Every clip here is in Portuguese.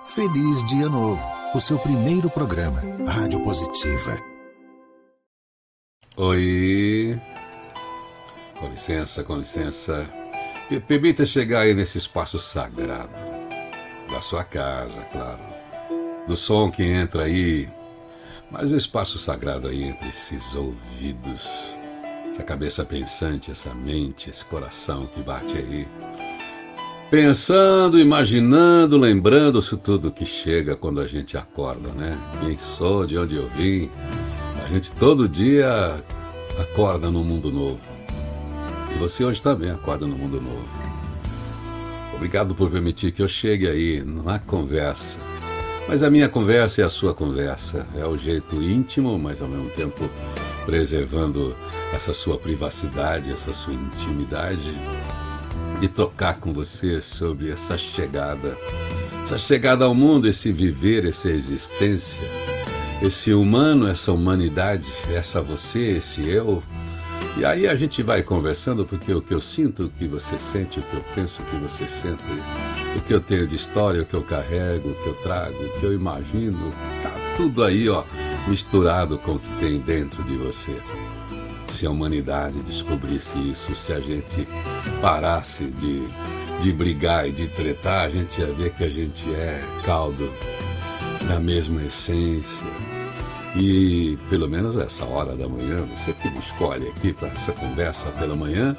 Feliz Dia Novo, o seu primeiro programa, Rádio Positiva. Oi, com licença. Permita chegar aí nesse espaço sagrado, da sua casa, claro, do som que entra aí, mas o espaço sagrado aí entre esses ouvidos, essa cabeça pensante, essa mente, esse coração que bate aí, pensando, imaginando, lembrando-se tudo que chega quando a gente acorda, né? Quem sou, de onde eu vim. A gente todo dia acorda num mundo novo. E você hoje também acorda num mundo novo. Obrigado por permitir que eu chegue aí na conversa. Mas a minha conversa é a sua conversa. É o jeito íntimo, mas ao mesmo tempo preservando essa sua privacidade, essa sua intimidade, de trocar com você sobre essa chegada ao mundo, esse viver, essa existência, esse humano, essa humanidade, essa você, esse eu. E aí a gente vai conversando, porque o que eu sinto, o que você sente, o que eu penso, o que você sente, o que eu tenho de história, o que eu carrego, o que eu trago, o que eu imagino, tá tudo aí, ó, misturado com o que tem dentro de você. Se a humanidade descobrisse isso, se a gente parasse de brigar e de tretar, a gente ia ver que a gente é caldo da mesma essência. E pelo menos essa hora da manhã, você que me escolhe aqui para essa conversa pela manhã,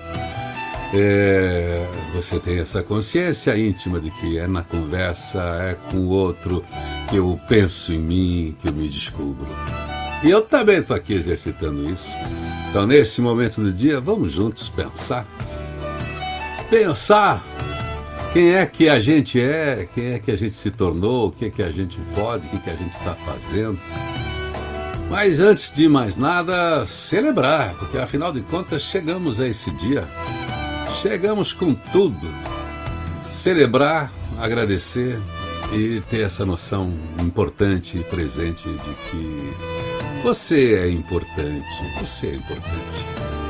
você tem essa consciência íntima de que é na conversa, é com o outro que eu penso em mim, que eu me descubro. E eu também estou aqui exercitando isso. Então, nesse momento do dia, vamos juntos pensar. Pensar quem é que a gente é, quem é que a gente se tornou, o que é que a gente pode, o que é que a gente está fazendo. Mas antes de mais nada, celebrar, porque afinal de contas chegamos a esse dia. Chegamos com tudo. Celebrar, agradecer e ter essa noção importante e presente de que você é importante, você é importante.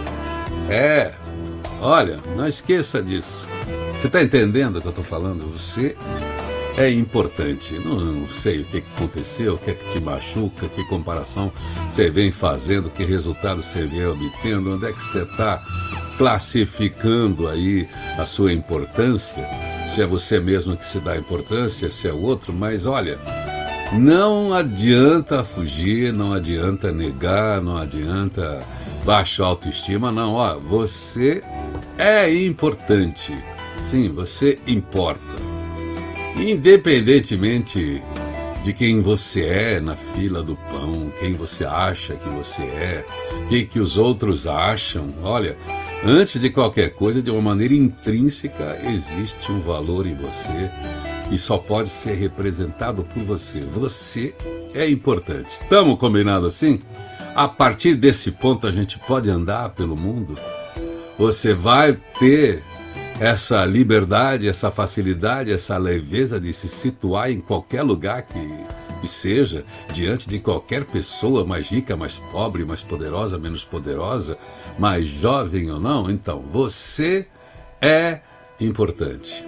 Olha, não esqueça disso. Você está entendendo o que eu estou falando? Você é importante. Não sei o que aconteceu, o que é que te machuca, que comparação você vem fazendo, que resultado você vem obtendo, onde é que você está classificando aí a sua importância, se é você mesmo que se dá importância, se é o outro, mas olha, não adianta fugir, não adianta negar, não adianta baixa autoestima, não. Ó, você é importante. Sim, você importa. Independentemente de quem você é na fila do pão, quem você acha que você é, o que os outros acham, olha, antes de qualquer coisa, de uma maneira intrínseca, existe um valor em você e só pode ser representado por você. Você é importante. Estamos combinados assim? A partir desse ponto a gente pode andar pelo mundo. Você vai ter essa liberdade, essa facilidade, essa leveza de se situar em qualquer lugar que seja, diante de qualquer pessoa, mais rica, mais pobre, mais poderosa, menos poderosa, mais jovem ou não. Então, você é importante.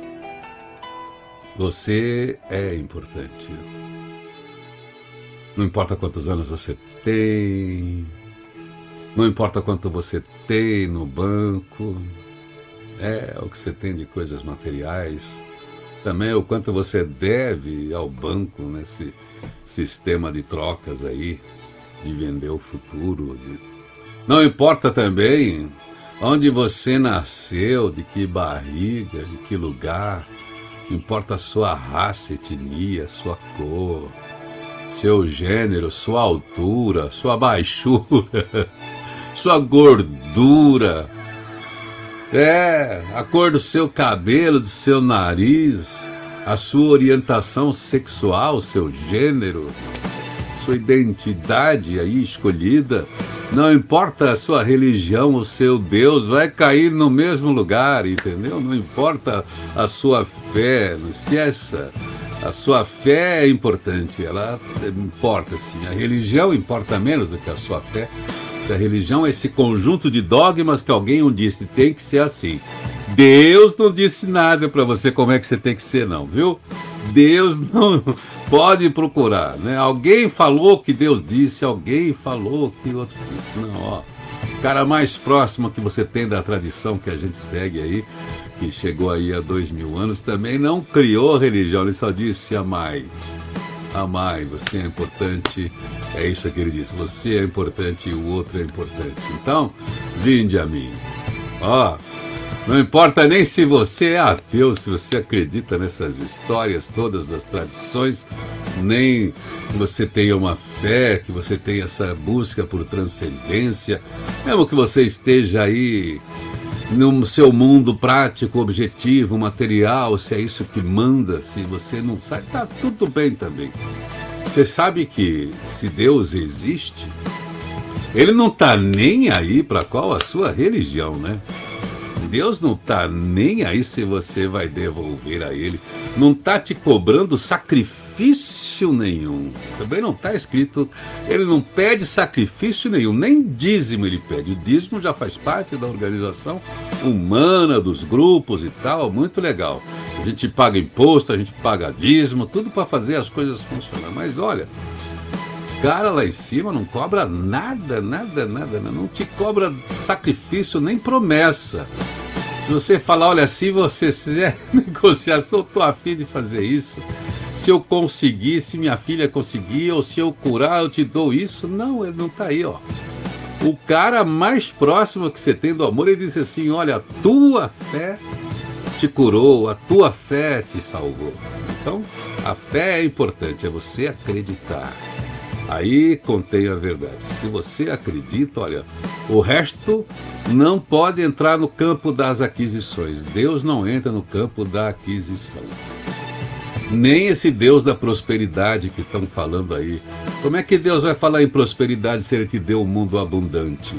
Você é importante. Não importa quantos anos você tem, não importa quanto você tem no banco, o que você tem de coisas materiais, também o quanto você deve ao banco nesse sistema de trocas aí, de vender o futuro. Não importa também onde você nasceu, de que barriga, em que lugar. Importa a sua raça, etnia, sua cor, seu gênero, sua altura, sua baixura, sua gordura, a cor do seu cabelo, do seu nariz, a sua orientação sexual, seu gênero, sua identidade aí escolhida. Não importa a sua religião, o seu Deus vai cair no mesmo lugar, entendeu? Não importa a sua fé, não esqueça. A sua fé é importante, ela importa sim. A religião importa menos do que a sua fé. A religião é esse conjunto de dogmas que alguém um disse, tem que ser assim. Deus não disse nada para você como é que você tem que ser, não, viu? Deus não pode procurar, né? Alguém falou que Deus disse, alguém falou que outro disse. Não, ó. O cara mais próximo que você tem da tradição que a gente segue aí, que chegou aí há 2000 anos, também não criou religião, ele só disse amai. Amai, você é importante, é isso que ele disse, você é importante e o outro é importante. Então, vinde a mim. Ó, não importa nem se você é ateu, se você acredita nessas histórias todas das tradições, nem que você tenha uma fé, que você tenha essa busca por transcendência, mesmo que você esteja aí no seu mundo prático, objetivo, material, se é isso que manda, se você não sabe, tá tudo bem também. Você sabe que se Deus existe, ele não tá nem aí para qual a sua religião, né? Deus não tá nem aí se você vai devolver a ele, não tá te cobrando sacrifício nenhum, também não tá escrito, ele não pede sacrifício nenhum, nem dízimo ele pede, o dízimo já faz parte da organização humana, dos grupos e tal, muito legal, a gente paga imposto, a gente paga dízimo, tudo para fazer as coisas funcionar, mas olha, cara lá em cima não cobra nada, não te cobra sacrifício nem promessa. Se você falar, olha, se você fizer negociação, eu tô a fim de fazer isso, se eu conseguir, se minha filha conseguir, ou se eu curar, eu te dou isso, não, ele não tá aí, ó. O cara mais próximo que você tem do amor, ele disse assim, olha, a tua fé te curou, a tua fé te salvou. Então, a fé é importante, é você acreditar. Aí contém a verdade. Se você acredita, olha, o resto não pode entrar no campo das aquisições. Deus não entra no campo da aquisição. Nem esse Deus da prosperidade que estão falando aí. Como é que Deus vai falar em prosperidade se ele te deu um mundo abundante?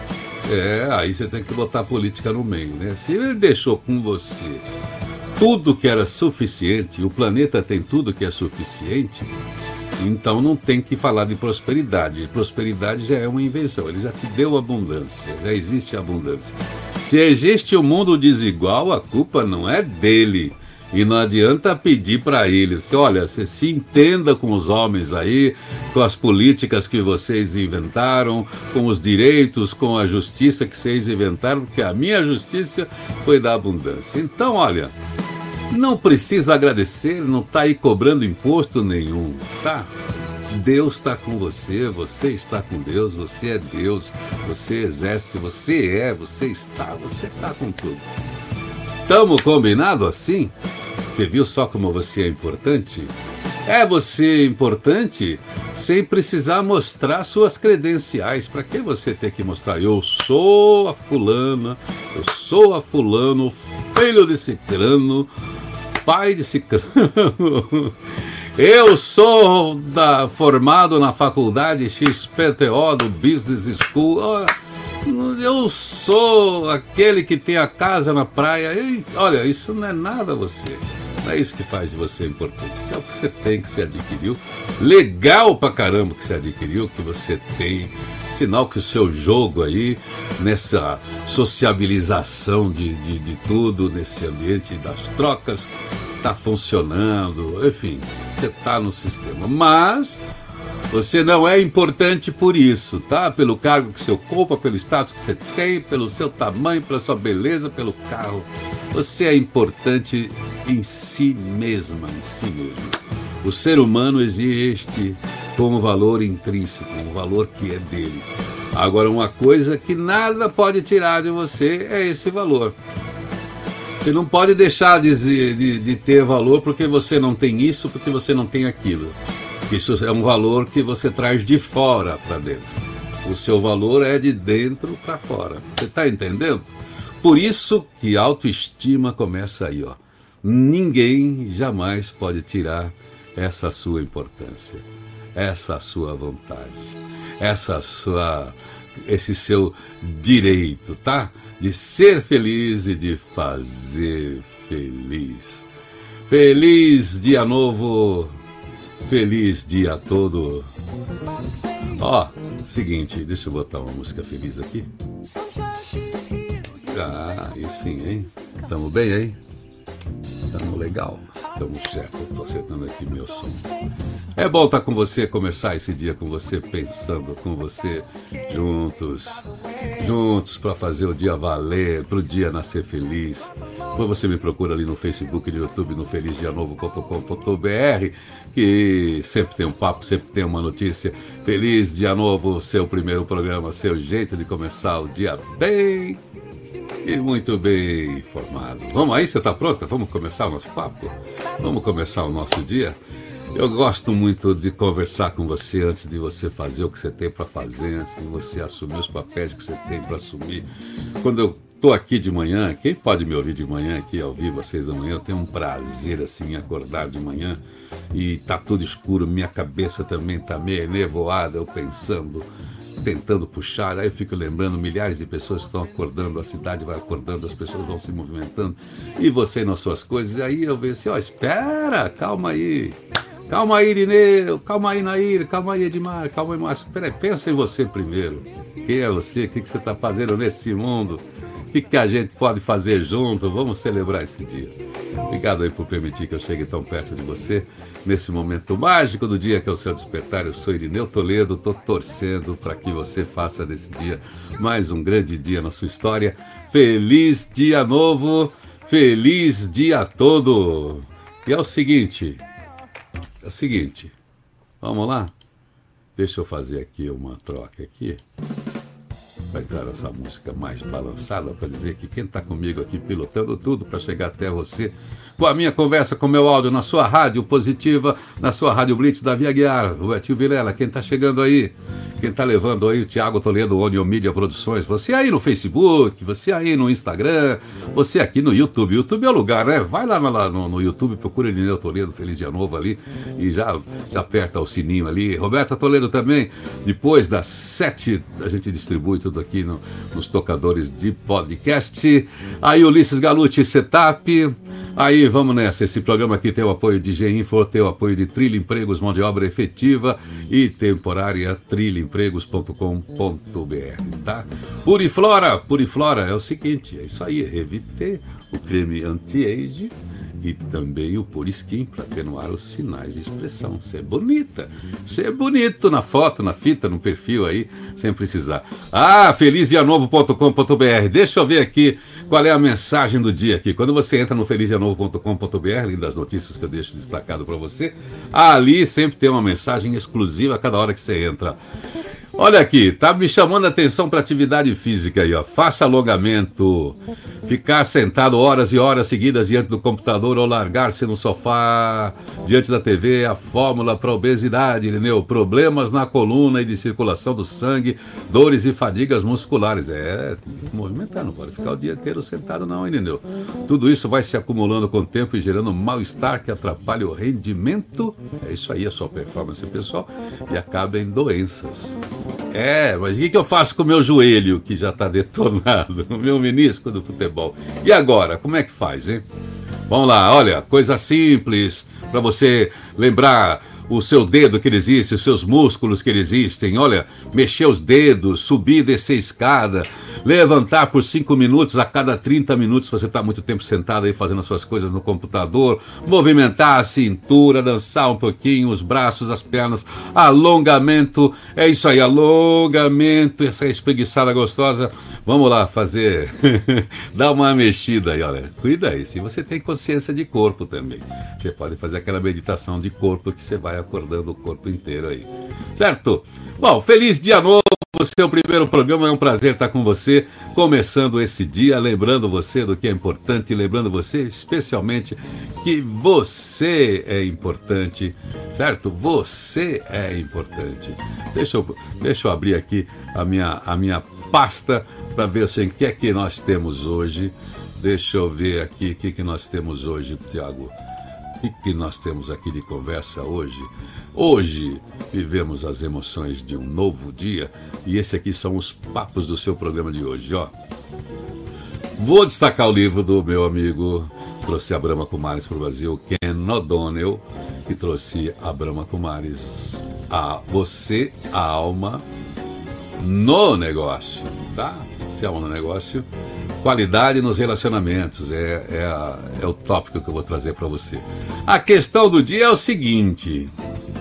Aí você tem que botar a política no meio, né? Se ele deixou com você tudo que era suficiente, o planeta tem tudo que é suficiente, então não tem que falar de prosperidade. Prosperidade já é uma invenção, ele já te deu abundância, já existe abundância. Se existe um mundo desigual, a culpa não é dele. E não adianta pedir para ele, olha, você se entenda com os homens aí, com as políticas que vocês inventaram, com os direitos, com a justiça que vocês inventaram, porque a minha justiça foi da abundância. Então, olha, não precisa agradecer, não está aí cobrando imposto nenhum, tá? Deus está com você, você está com Deus, você é Deus, você exerce, você está com tudo. Estamos combinados assim? Você viu só como você é importante? É você importante sem precisar mostrar suas credenciais. Para que você ter que mostrar? Eu sou a fulana, eu sou a fulano, filho de cicrano, pai de cicrano. Eu sou formado na faculdade XPTO do Business School. Eu sou aquele que tem a casa na praia. Olha, isso não é nada você. Não é isso que faz de você importante. É o que você tem, que você adquiriu. Legal pra caramba que você adquiriu, que você tem. Sinal que o seu jogo aí, nessa sociabilização de tudo, nesse ambiente das trocas, tá funcionando. Enfim, você tá no sistema. Mas você não é importante por isso, tá? Pelo cargo que você ocupa, pelo status que você tem, pelo seu tamanho, pela sua beleza, pelo carro. Você é importante em si mesma, em si mesmo. O ser humano existe com um valor intrínseco, um valor que é dele. Agora, uma coisa que nada pode tirar de você é esse valor. Você não pode deixar de ter valor porque você não tem isso, porque você não tem aquilo. Isso é um valor que você traz de fora para dentro. O seu valor é de dentro para fora. Você está entendendo? Por isso que a autoestima começa aí, ó. Ninguém jamais pode tirar essa sua importância, essa sua vontade, esse seu direito, tá? De ser feliz e de fazer feliz. Feliz dia novo, feliz dia todo. Ó, seguinte, deixa eu botar uma música feliz aqui. Aí sim, hein? Tamo bem, hein? Tamo legal. estamos certos. Estou acertando aqui meu som. É bom estar com você, começar esse dia com você, pensando com você, juntos para fazer o dia valer, para o dia nascer feliz. Depois você me procura ali no Facebook, no YouTube, no felizdianovo.com.br, que sempre tem um papo, sempre tem uma notícia. Feliz Dia Novo, seu primeiro programa, seu jeito de começar o dia bem e muito bem informado. Vamos aí, você está pronta? Vamos começar o nosso papo? Vamos começar o nosso dia? Eu gosto muito de conversar com você antes de você fazer o que você tem para fazer, antes de você assumir os papéis que você tem para assumir. Quando eu estou aqui de manhã, quem pode me ouvir de manhã aqui ao vivo às 6 da manhã, eu tenho um prazer assim em acordar de manhã e tá tudo escuro, minha cabeça também tá meio nevoada, eu pensando, tentando puxar, aí eu fico lembrando, milhares de pessoas estão acordando, a cidade vai acordando, as pessoas vão se movimentando, e você nas suas coisas, e aí eu vejo assim, espera, calma aí, Irineu, calma aí, Nair, calma aí, Edmar, calma aí, Márcio, peraí, pensa em você primeiro, quem é você, o que você está fazendo nesse mundo, o que a gente pode fazer junto, vamos celebrar esse dia. Obrigado aí por permitir que eu chegue tão perto de você, nesse momento mágico do dia que é o seu despertar. Eu sou Irineu Toledo, estou torcendo para que você faça desse dia mais um grande dia na sua história. Feliz Dia Novo, feliz dia todo. E é o seguinte, vamos lá? Deixa eu fazer aqui uma troca aqui. Vai entrar essa música mais balançada para dizer que quem está comigo aqui pilotando tudo para chegar até você com a minha conversa, com o meu áudio na sua rádio positiva, na sua rádio Blitz, Davi Aguiar, o Tio Vilela, quem está chegando aí, quem está levando aí o Thiago Toledo, Onion Media Produções, você aí no Facebook, você aí no Instagram, você aqui no YouTube. YouTube é o lugar, né? Vai lá no YouTube, procura Irineu Toledo, Feliz Dia Novo ali e já aperta o sininho ali. Roberta Toledo também, depois das 7 a gente distribui tudo aqui nos tocadores de podcast. Aí Ulisses Galucci, Setup. Aí vamos nessa, esse programa aqui tem o apoio de G-Info, tem o apoio de Trilha Empregos, mão de obra efetiva e temporária, trilhaempregos.com.br, tá? Puriflora é o seguinte, é isso aí, Revite, o creme anti-age e também o Puriskin para atenuar os sinais de expressão. Ser bonita, ser bonito na foto, na fita, no perfil aí, sem precisar. felizdianovo.com.br. Deixa eu ver aqui qual é a mensagem do dia aqui. Quando você entra no felizdianovo.com.br, além das notícias que eu deixo destacado para você, ali sempre tem uma mensagem exclusiva a cada hora que você entra. Olha aqui, tá me chamando a atenção para atividade física aí, ó. Faça alongamento, ficar sentado horas e horas seguidas diante do computador ou largar-se no sofá diante da TV, a fórmula para obesidade, Irineu. Problemas na coluna e de circulação do sangue, dores e fadigas musculares. Tem que movimentar, não pode ficar o dia inteiro sentado não, Irineu. Tudo isso vai se acumulando com o tempo e gerando mal-estar que atrapalha o rendimento. É isso aí, a sua performance pessoal e acaba em doenças. Mas o que eu faço com o meu joelho, que já está detonado, o meu menisco do futebol? E agora, como é que faz, hein? Vamos lá, olha, coisa simples, para você lembrar o seu dedo que ele existe, os seus músculos que existem, olha, mexer os dedos, subir e descer escada, levantar por 5 minutos a cada 30 minutos, se você está muito tempo sentado aí fazendo as suas coisas no computador, movimentar a cintura, dançar um pouquinho, os braços, as pernas, alongamento, é isso aí, alongamento, essa espreguiçada gostosa, vamos lá fazer, dá uma mexida aí, olha, cuida aí, se você tem consciência de corpo também, você pode fazer aquela meditação de corpo que você vai acordando o corpo inteiro aí, certo? Bom, feliz dia novo! O seu primeiro programa, é um prazer estar com você, começando esse dia, lembrando você do que é importante, lembrando você especialmente que você é importante, certo? Você é importante. Deixa eu abrir aqui a minha pasta para ver assim, o que é que nós temos hoje. Deixa eu ver aqui o que nós temos hoje, Tiago. O que nós temos aqui de conversa hoje? Hoje vivemos as emoções de um novo dia e esse aqui são os papos do seu programa de hoje, ó. Vou destacar o livro do meu amigo, trouxe a Brahma Kumaris para o Brasil, Ken O'Donnell, que trouxe a Brahma Kumaris, a Você, a Alma no Negócio, tá? Se alma no negócio, Qualidade nos relacionamentos é o tópico que eu vou trazer para você. A questão do dia é o seguinte: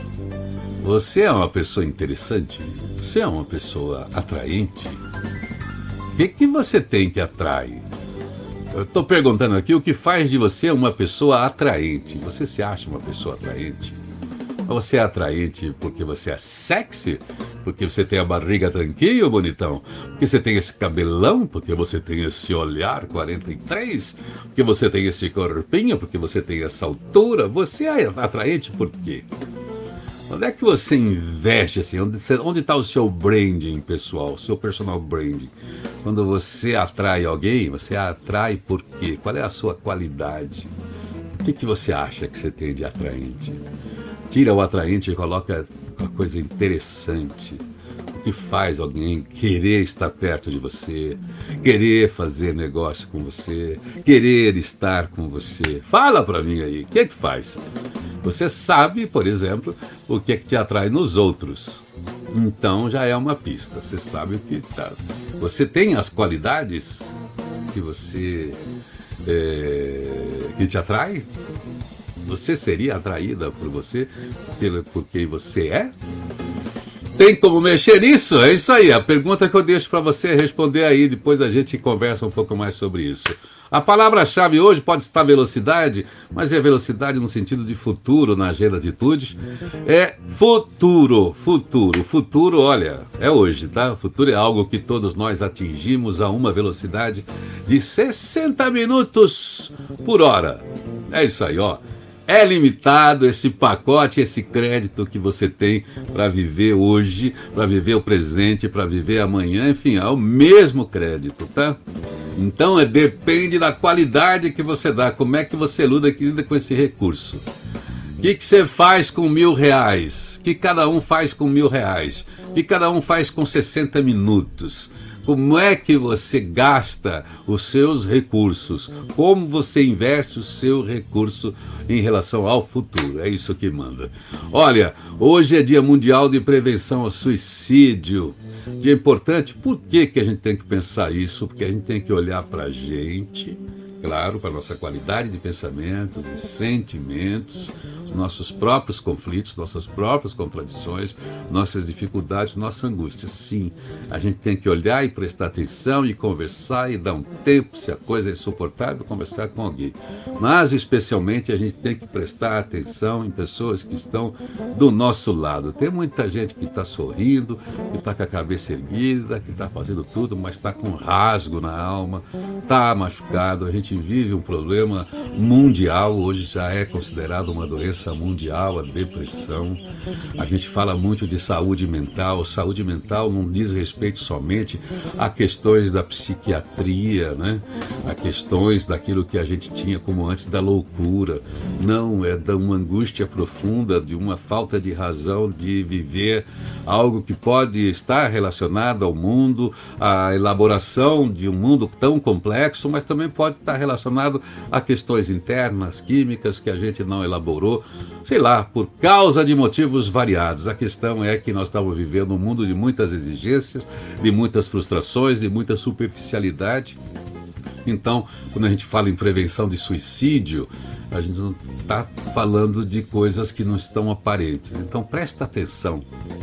você é uma pessoa interessante? Você é uma pessoa atraente? O que você tem que atrai? Eu estou perguntando aqui o que faz de você uma pessoa atraente. Você se acha uma pessoa atraente? Ou você é atraente porque você é sexy? Porque você tem a barriga tanquinho, bonitão? Porque você tem esse cabelão? Porque você tem esse olhar 43? Porque você tem esse corpinho? Porque você tem essa altura? Você é atraente por quê? Onde é que você investe, assim? Onde está o seu branding pessoal, o seu personal branding? Quando você atrai alguém, você atrai por quê? Qual é a sua qualidade? O que você acha que você tem de atraente? Tira o atraente e coloca uma coisa interessante. O que faz alguém querer estar perto de você, querer fazer negócio com você, querer estar com você? Fala para mim aí, o que é que faz? Você sabe, por exemplo, o que é que te atrai nos outros. Então já é uma pista. Você sabe o que tá. Você tem as qualidades que você que te atrai? Você seria atraída por você, por quem você é? Tem como mexer nisso? É isso aí. A pergunta que eu deixo para você responder aí. Depois a gente conversa um pouco mais sobre isso. A palavra-chave hoje pode estar velocidade, mas é velocidade no sentido de futuro na agenda de atitudes. É futuro, futuro. Futuro, olha, é hoje, tá? O futuro é algo que todos nós atingimos a uma velocidade de 60 minutos por hora. É isso aí, ó. É limitado esse pacote, esse crédito que você tem para viver hoje, para viver o presente, para viver amanhã, enfim, é o mesmo crédito, tá? Então depende da qualidade que você dá, como é que você lida com esse recurso. O que você faz com R$1.000? O que cada um faz com R$1.000? O que cada um faz com 60 minutos? Como é que você gasta os seus recursos? Como você investe o seu recurso em relação ao futuro? É isso que manda. Olha, hoje é Dia Mundial de Prevenção ao Suicídio. Dia importante. Por que a gente tem que pensar isso? Porque a gente tem que olhar para a gente, claro, para a nossa qualidade de pensamento, de sentimentos, nossos próprios conflitos, nossas próprias contradições, nossas dificuldades, nossa angústia. Sim, a gente tem que olhar e prestar atenção e conversar e dar um tempo, se a coisa é insuportável, conversar com alguém. Mas, especialmente, a gente tem que prestar atenção em pessoas que estão do nosso lado. Tem muita gente que está sorrindo, que está com a cabeça erguida, que está fazendo tudo, mas está com um rasgo na alma, está machucado. A gente vive um problema mundial, hoje já é considerado uma doença mundial, a depressão. A gente fala muito de saúde mental. Saúde mental não diz respeito somente a questões da psiquiatria, né? A questões daquilo que a gente tinha como antes da loucura. Não, é de uma angústia profunda, de uma falta de razão de viver algo que pode estar relacionado ao mundo, à elaboração de um mundo tão complexo, mas também pode estar relacionado a questões internas, químicas, que a gente não elaborou, sei lá, por causa de motivos variados. A questão é que nós estamos vivendo um mundo de muitas exigências, de muitas frustrações, de muita superficialidade. Então, quando a gente fala em prevenção de suicídio, a gente não está falando de coisas que não estão aparentes. Então, presta atenção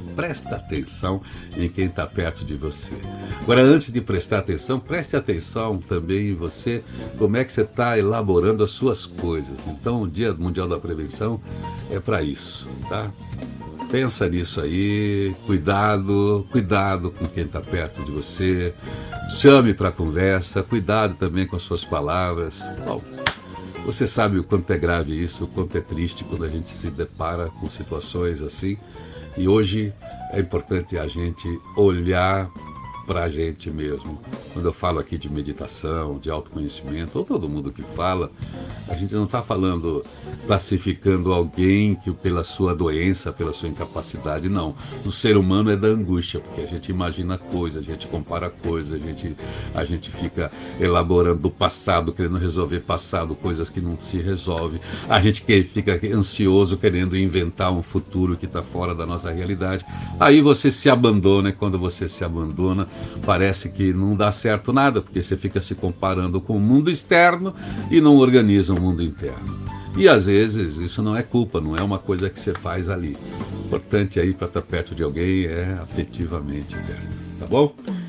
em quem está perto de você. Agora, antes de prestar atenção, preste atenção também em você, como é que você está elaborando as suas coisas. Então, o Dia Mundial da Prevenção é para isso, tá? Pensa nisso aí, cuidado com quem está perto de você, chame para conversa, cuidado também com as suas palavras. Bom, você sabe o quanto é grave isso, o quanto é triste quando a gente se depara com situações assim, e hoje é importante a gente olhar para a gente mesmo. Quando eu falo aqui de meditação, de autoconhecimento, ou todo mundo que fala, A gente não está classificando alguém que pela sua doença, pela sua incapacidade, não. O ser humano é da angústia, porque a gente imagina coisas, a gente compara coisas, a gente fica elaborando o passado, querendo resolver passado, coisas que não se resolvem. A gente fica ansioso, querendo inventar um futuro que está fora da nossa realidade. Aí você se abandona, e quando você se abandona, parece que não dá certo nada, porque você fica se comparando com o mundo externo e não organiza o mundo interno. E às vezes isso não é culpa, não é uma coisa que você faz ali. O importante aí para estar perto de alguém é afetivamente perto, tá bom?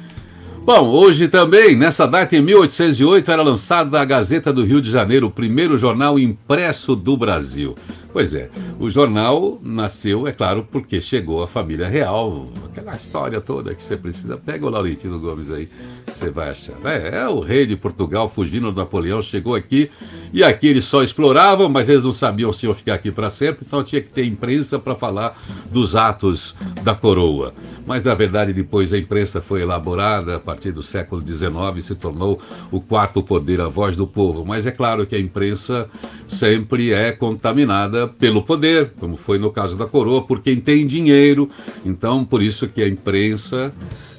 Bom, hoje também, nessa data em 1808, era lançada a Gazeta do Rio de Janeiro, o primeiro jornal impresso do Brasil. Pois é, o jornal nasceu, é claro, porque chegou a família real, aquela história toda que você precisa. Pega o Laurentino Gomes aí, você vai achar. É o rei de Portugal fugindo do Napoleão, chegou aqui, e aqui eles só exploravam, mas eles não sabiam se iam ficar aqui para sempre, então tinha que ter imprensa para falar dos atos da coroa. Mas, na verdade, depois a imprensa foi elaborada, a partir do século XIX, se tornou o quarto poder, a voz do povo. Mas é claro que a imprensa sempre é contaminada pelo poder, como foi no caso da coroa, por quem tem dinheiro. Então, por isso que a imprensa,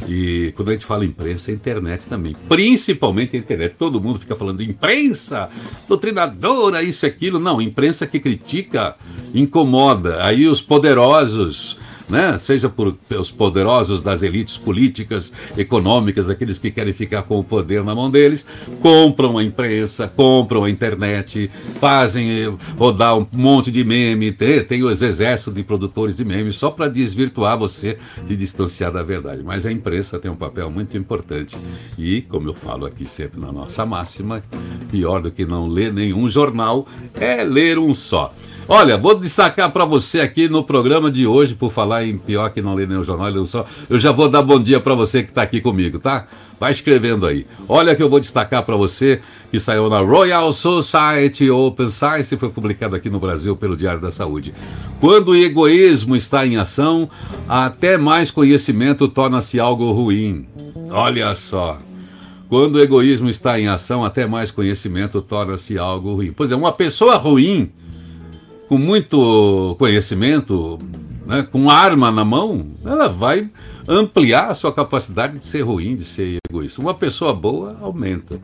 e quando a gente fala imprensa, é a internet também, principalmente a internet. Todo mundo fica falando de imprensa, doutrinadora, isso e aquilo. Não, imprensa que critica, incomoda. Aí os poderosos, né? Seja por os poderosos das elites políticas, econômicas, aqueles que querem ficar com o poder na mão deles, compram a imprensa, compram a internet, fazem rodar um monte de meme, tem os exércitos de produtores de memes só para desvirtuar você, de distanciar da verdade. Mas a imprensa tem um papel muito importante e, como eu falo aqui sempre na nossa máxima, pior do que não ler nenhum jornal é ler um só. Olha, vou destacar para você aqui no programa de hoje, por falar em pior que não lê nenhum jornal, eu já vou dar bom dia para você que está aqui comigo, tá? Vai escrevendo aí. Olha que eu vou destacar para você, que saiu na Royal Society Open Science, foi publicado aqui no Brasil pelo Diário da Saúde. Quando o egoísmo está em ação, até mais conhecimento torna-se algo ruim. Olha só. Quando o egoísmo está em ação, até mais conhecimento torna-se algo ruim. Pois é, uma pessoa ruim, com muito conhecimento, né, com arma na mão, ela vai ampliar a sua capacidade de ser ruim, de ser egoísta. Uma pessoa boa aumenta.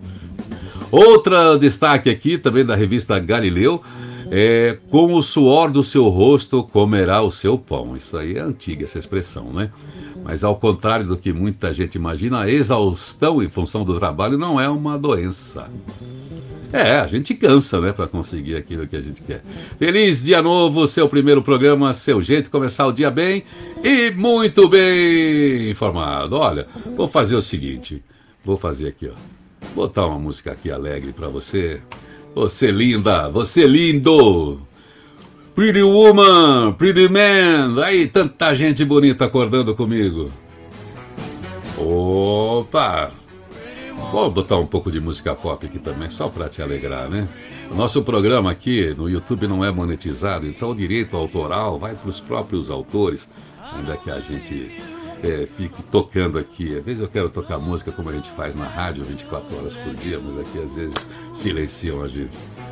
Outro destaque aqui, também da revista Galileu, é: com o suor do seu rosto comerá o seu pão. Isso aí é antiga, essa expressão, né? Mas ao contrário do que muita gente imagina, a exaustão em função do trabalho não é uma doença. A gente cansa, né, para conseguir aquilo que a gente quer. Feliz dia novo, seu primeiro programa, seu jeito de começar o dia bem e muito bem informado. Olha, vou fazer o seguinte, vou fazer aqui, ó, botar uma música aqui alegre para você. Você linda, você lindo. Pretty woman, pretty man. Aí, tanta gente bonita acordando comigo. Opa! Vou botar um pouco de música pop aqui também, só para te alegrar, né? O nosso programa aqui no YouTube não é monetizado, então o direito autoral vai para os próprios autores, ainda que a gente fique tocando aqui. Às vezes eu quero tocar música como a gente faz na rádio 24 horas por dia, mas aqui às vezes silenciam a gente.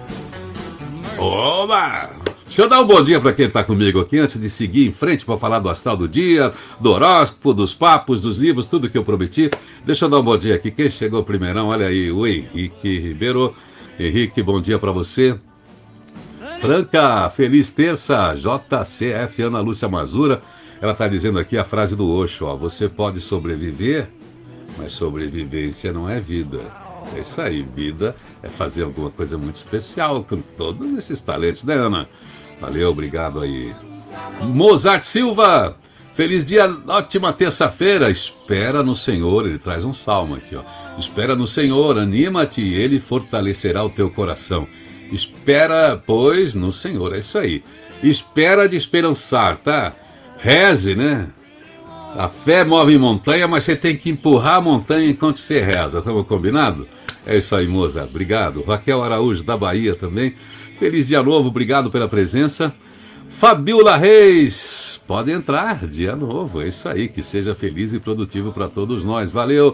Oba! Deixa eu dar um bom dia para quem está comigo aqui, antes de seguir em frente para falar do astral do dia, do horóscopo, dos papos, dos livros, tudo que eu prometi. Deixa eu dar um bom dia aqui. Quem chegou primeirão, olha aí, o Henrique Ribeiro. Henrique, bom dia para você. Franca, feliz terça. JCF, Ana Lúcia Mazura. Ela está dizendo aqui a frase do Osho, ó: você pode sobreviver, mas sobrevivência não é vida. É isso aí, vida é fazer alguma coisa muito especial com todos esses talentos, né, Ana? Valeu, obrigado aí. Mozart Silva, feliz dia, ótima terça-feira. Espera no Senhor, ele traz um salmo aqui, ó. Espera no Senhor, anima-te, ele fortalecerá o teu coração. Espera, pois, no Senhor, é isso aí. Espera de esperançar, tá? Reze, né? A fé move montanha, mas você tem que empurrar a montanha enquanto você reza, estamos combinados? É isso aí, Mozart, obrigado. Raquel Araújo, da Bahia também. Feliz dia novo, obrigado pela presença. Fabiola Reis, pode entrar, dia novo, é isso aí, que seja feliz e produtivo para todos nós. Valeu,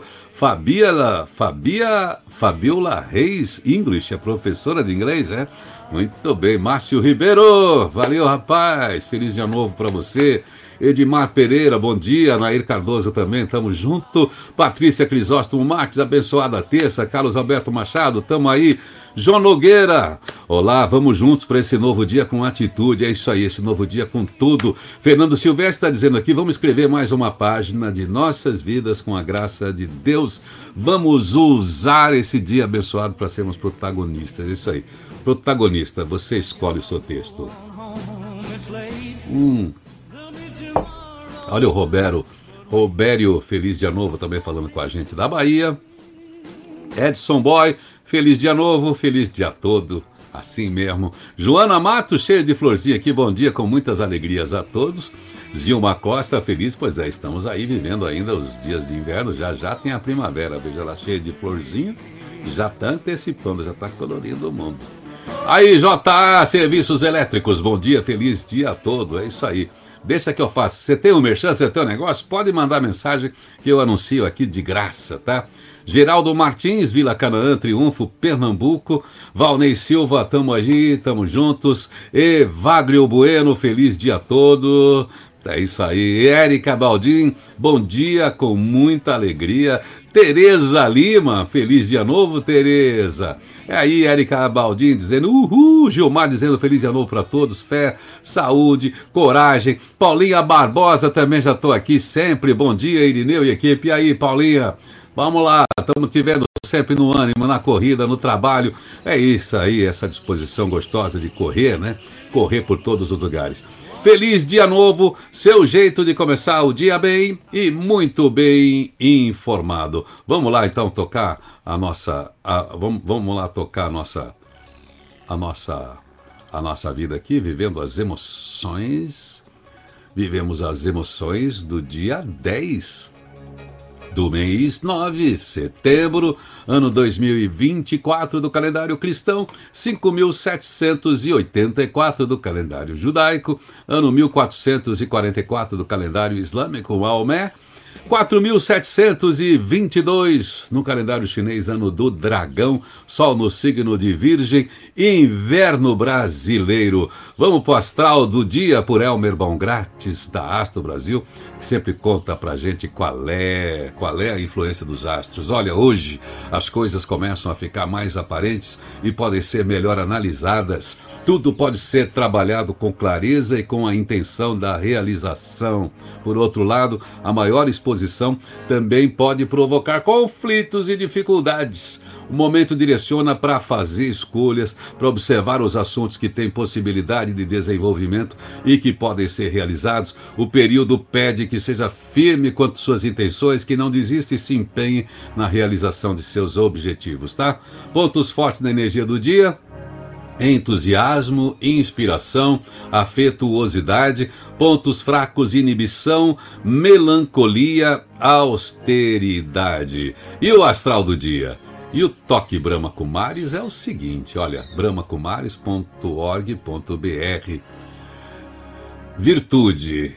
Fabiola Reis English, é professora de inglês, é? Muito bem, Márcio Ribeiro, valeu rapaz, feliz dia novo para você. Edmar Pereira, bom dia. Nair Cardoso também, tamo junto. Patrícia Crisóstomo Marques, abençoada terça. Carlos Alberto Machado, tamo aí. João Nogueira, olá, vamos juntos para esse novo dia com atitude. É isso aí, esse novo dia com tudo. Fernando Silvestre está dizendo aqui, vamos escrever mais uma página de nossas vidas com a graça de Deus. Vamos usar esse dia abençoado para sermos protagonistas. É isso aí. Protagonista, você escolhe o seu texto. Olha o Robério, feliz dia novo, também falando com a gente da Bahia. Edson Boy, feliz dia novo, feliz dia todo, assim mesmo. Joana Matos, cheia de florzinha aqui, bom dia, com muitas alegrias a todos. Zilma Costa, feliz, pois é, estamos aí vivendo ainda os dias de inverno, já tem a primavera, veja lá, cheia de florzinha, já está antecipando, já está colorindo o mundo. Aí, JA Serviços Elétricos, bom dia, feliz dia todo, é isso aí. Deixa que eu faço. Você tem um merchan, você tem um negócio? Pode mandar mensagem que eu anuncio aqui de graça, tá? Geraldo Martins, Vila Canaã, Triunfo, Pernambuco. Valnei Silva, tamo aí, tamo juntos. Evagrio Bueno, feliz dia todo. É isso aí. Érica Baldim, bom dia, com muita alegria. Tereza Lima, feliz dia novo, Tereza. É aí, Érica Baldim dizendo uhul, Gilmar dizendo feliz dia novo para todos, fé, saúde, coragem. Paulinha Barbosa também já estou aqui sempre, bom dia, Irineu e equipe. E aí, Paulinha, vamos lá, estamos te vendo sempre no ânimo, na corrida, no trabalho. É isso aí, essa disposição gostosa de correr, né? Correr por todos os lugares. Feliz dia novo, seu jeito de começar o dia bem e muito bem informado. Vamos lá então tocar a nossa, vamos lá tocar a nossa vida aqui, vivendo as emoções. Vivemos as emoções do dia 10 do mês 9, setembro, ano 2024 do calendário cristão, 5.784 do calendário judaico, ano 1444 do calendário islâmico, Maomé, 4.722 no calendário chinês, ano do dragão, sol no signo de Virgem, inverno brasileiro. Vamos para o astral do dia por Elmer Bongrates, da Astro Brasil, que sempre conta pra gente qual é a influência dos astros. Olha, hoje as coisas começam a ficar mais aparentes e podem ser melhor analisadas. Tudo pode ser trabalhado com clareza e com a intenção da realização. Por outro lado, a maior exposição também pode provocar conflitos e dificuldades. O momento direciona para fazer escolhas, para observar os assuntos que têm possibilidade de desenvolvimento e que podem ser realizados. O período pede que seja firme quanto às suas intenções, que não desista e se empenhe na realização de seus objetivos, tá? Pontos fortes da energia do dia: entusiasmo, inspiração, afetuosidade. Pontos fracos: inibição, melancolia, austeridade. E o astral do dia? E o toque Brahma Kumaris é o seguinte, olha, brahmakumaris.org.br. Virtude.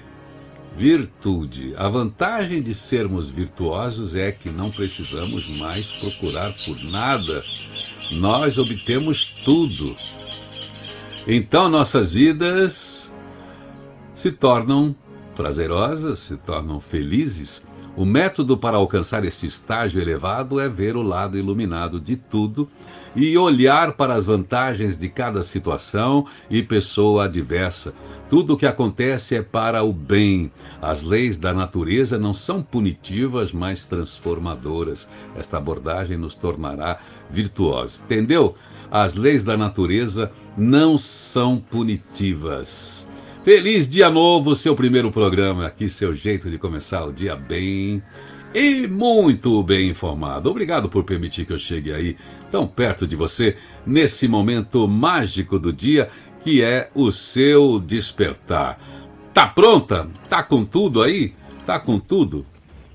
A vantagem de sermos virtuosos é que não precisamos mais procurar por nada. Nós obtemos tudo. Então nossas vidas se tornam prazerosas, se tornam felizes. O método para alcançar esse estágio elevado é ver o lado iluminado de tudo e olhar para as vantagens de cada situação e pessoa adversa. Tudo o que acontece é para o bem. As leis da natureza não são punitivas, mas transformadoras. Esta abordagem nos tornará virtuosos. Entendeu? As leis da natureza não são punitivas. Feliz dia novo, seu primeiro programa aqui, seu jeito de começar o dia bem e muito bem informado. Obrigado por permitir que eu chegue aí tão perto de você nesse momento mágico do dia que é o seu despertar. Tá pronta? Tá com tudo aí? Tá com tudo?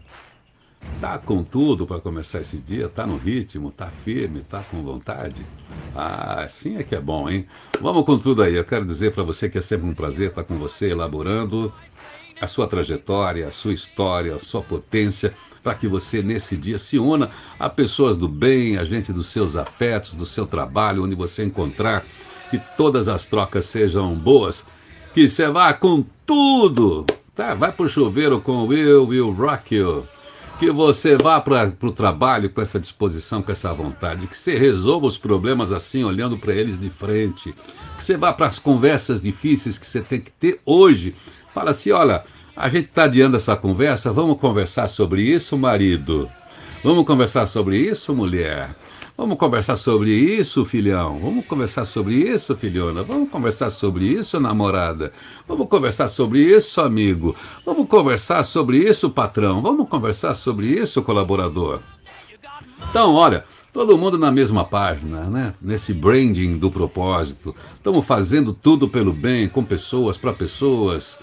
Tá com tudo para começar esse dia? Tá no ritmo? Tá firme? Tá com vontade? Ah, assim é que é bom, hein? Vamos com tudo aí. Eu quero dizer para você que é sempre um prazer estar com você, elaborando a sua trajetória, a sua história, a sua potência, para que você nesse dia se una a pessoas do bem, a gente dos seus afetos, do seu trabalho, onde você encontrar, que todas as trocas sejam boas, que você vá com tudo, tá? Vai pro chuveiro com o Will Rock You. Que você vá para o trabalho com essa disposição, com essa vontade, que você resolva os problemas assim, olhando para eles de frente, que você vá para as conversas difíceis que você tem que ter hoje. Fala assim, olha, a gente está adiando essa conversa, vamos conversar sobre isso, marido? Vamos conversar sobre isso, mulher? Vamos conversar sobre isso, filhão? Vamos conversar sobre isso, filhona? Vamos conversar sobre isso, namorada? Vamos conversar sobre isso, amigo? Vamos conversar sobre isso, patrão? Vamos conversar sobre isso, colaborador? Então, olha, todo mundo na mesma página, né? Nesse branding do propósito. Estamos fazendo tudo pelo bem, com pessoas, para pessoas,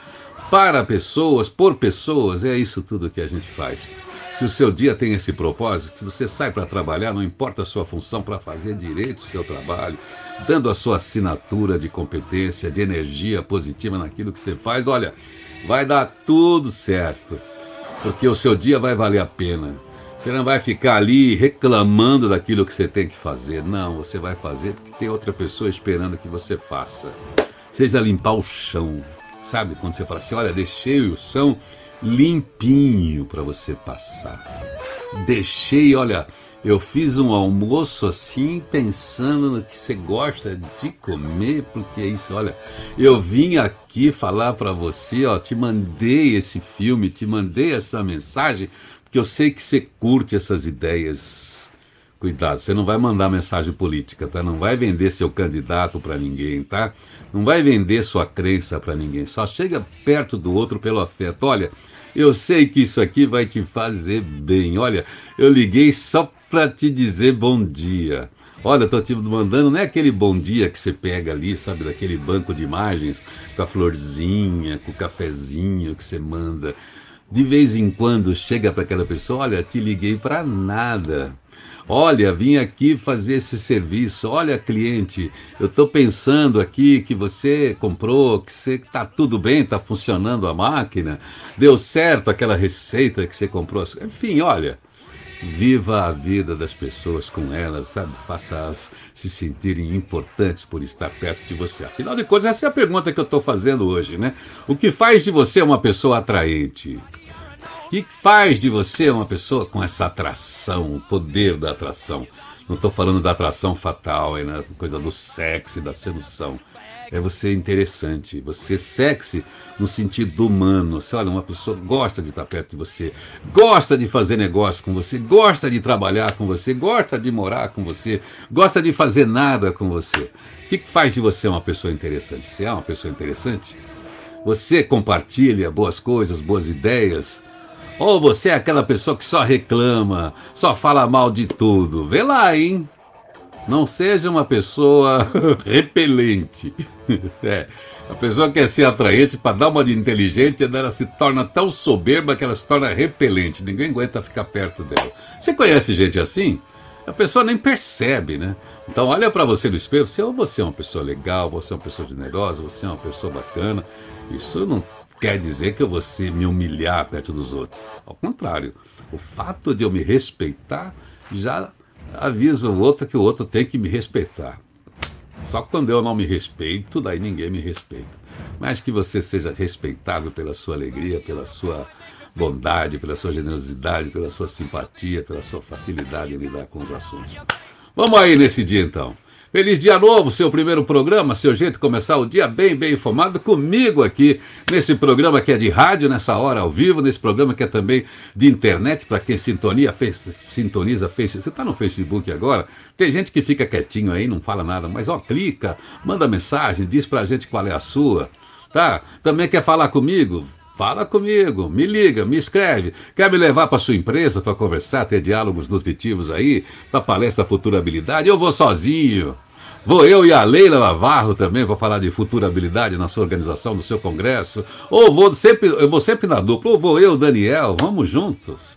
por pessoas. É isso tudo que a gente faz. Se o seu dia tem esse propósito, se você sai para trabalhar, não importa a sua função, para fazer direito o seu trabalho, dando a sua assinatura de competência, de energia positiva naquilo que você faz, olha, vai dar tudo certo, porque o seu dia vai valer a pena. Você não vai ficar ali reclamando daquilo que você tem que fazer, não, você vai fazer porque tem outra pessoa esperando que você faça. Seja limpar o chão, sabe? Quando você fala assim, olha, deixei o chão limpinho para você passar. Deixei, olha, eu fiz um almoço assim, pensando no que você gosta de comer, porque é isso, olha, eu vim aqui falar para você, ó, te mandei esse filme, te mandei essa mensagem, porque eu sei que você curte essas ideias. Cuidado, você não vai mandar mensagem política, tá? Não vai vender seu candidato para ninguém, tá? Não vai vender sua crença para ninguém. Só chega perto do outro pelo afeto. Olha, eu sei que isso aqui vai te fazer bem. Olha, eu liguei só para te dizer bom dia. Olha, tô te mandando, não é aquele bom dia que você pega ali, sabe, daquele banco de imagens, com a florzinha, com o cafezinho que você manda. De vez em quando chega para aquela pessoa, olha, te liguei para nada. Olha, vim aqui fazer esse serviço. Olha, cliente, eu estou pensando aqui que você comprou, que está tudo bem, está funcionando a máquina, deu certo aquela receita que você comprou. Enfim, olha, viva a vida das pessoas com elas, sabe? Faça-as se sentirem importantes por estar perto de você. Afinal de contas, essa é a pergunta que eu estou fazendo hoje, né? O que faz de você uma pessoa atraente? O que faz de você uma pessoa com essa atração, o poder da atração? Não estou falando da atração fatal, né? Coisa do sexy, da sedução. É você interessante, você sexy no sentido humano. Você olha, uma pessoa gosta de estar perto de você, gosta de fazer negócio com você, gosta de trabalhar com você, gosta de morar com você, gosta de fazer nada com você. O que faz de você uma pessoa interessante? Você é uma pessoa interessante? Você compartilha boas coisas, boas ideias? Ou você é aquela pessoa que só reclama, só fala mal de tudo? Vê lá, hein? Não seja uma pessoa repelente. A pessoa quer ser atraente, para dar uma de inteligente, ela se torna tão soberba que ela se torna repelente. Ninguém aguenta ficar perto dela. Você conhece gente assim? A pessoa nem percebe, né? Então olha para você no espelho, você é uma pessoa legal, você é uma pessoa generosa, você é uma pessoa bacana. Isso não quer dizer que eu vou me humilhar perto dos outros. Ao contrário, o fato de eu me respeitar já avisa o outro que o outro tem que me respeitar. Só quando eu não me respeito, daí ninguém me respeita. Mas que você seja respeitável pela sua alegria, pela sua bondade, pela sua generosidade, pela sua simpatia, pela sua facilidade em lidar com os assuntos. Vamos aí nesse dia então. Feliz dia novo, seu primeiro programa, seu jeito de começar o dia bem informado, comigo aqui, nesse programa que é de rádio, nessa hora ao vivo, nesse programa que é também de internet, para quem sintoniza Facebook. Você está no Facebook agora? Tem gente que fica quietinho aí, não fala nada, mas ó, clica, manda mensagem, diz pra gente qual é a sua, tá? Também quer falar comigo? Fala comigo, me liga, me escreve. Quer me levar para sua empresa para conversar, ter diálogos nutritivos aí, para palestra Futurabilidade? Eu vou sozinho. Vou eu e a Leila Navarro também para falar de futurabilidade na sua organização, no seu congresso. Ou eu vou sempre na dupla, ou vou eu, Daniel, vamos juntos.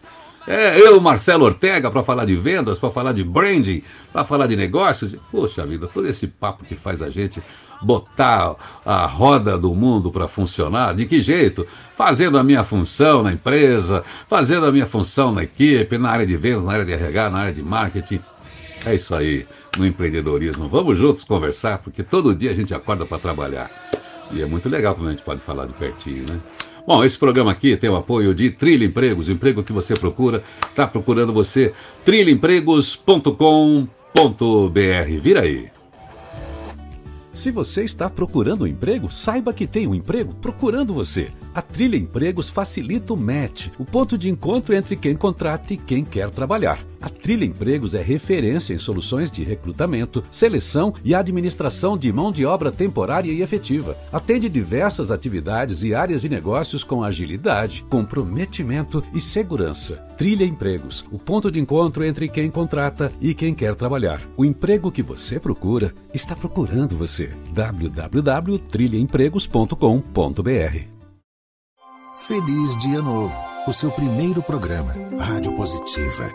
Eu, Marcelo Ortega, para falar de vendas, para falar de branding, para falar de negócios. Poxa vida, todo esse papo que faz a gente botar a roda do mundo para funcionar, de que jeito? Fazendo a minha função na empresa, fazendo a minha função na equipe, na área de vendas, na área de RH, na área de marketing. É isso aí, no empreendedorismo. Vamos juntos conversar, porque todo dia a gente acorda para trabalhar. E é muito legal quando a gente pode falar de pertinho, né? Bom, esse programa aqui tem o apoio de Trilha Empregos, o emprego que você procura, está procurando você, trilhaempregos.com.br. Vira aí. Se você está procurando um emprego, saiba que tem um emprego procurando você. A Trilha Empregos facilita o match, o ponto de encontro entre quem contrata e quem quer trabalhar. A Trilha Empregos é referência em soluções de recrutamento, seleção e administração de mão de obra temporária e efetiva. Atende diversas atividades e áreas de negócios com agilidade, comprometimento e segurança. Trilha Empregos, o ponto de encontro entre quem contrata e quem quer trabalhar. O emprego que você procura está procurando você. www.trilhaempregos.com.br. Feliz Dia Novo, o seu primeiro programa, Rádio Positiva.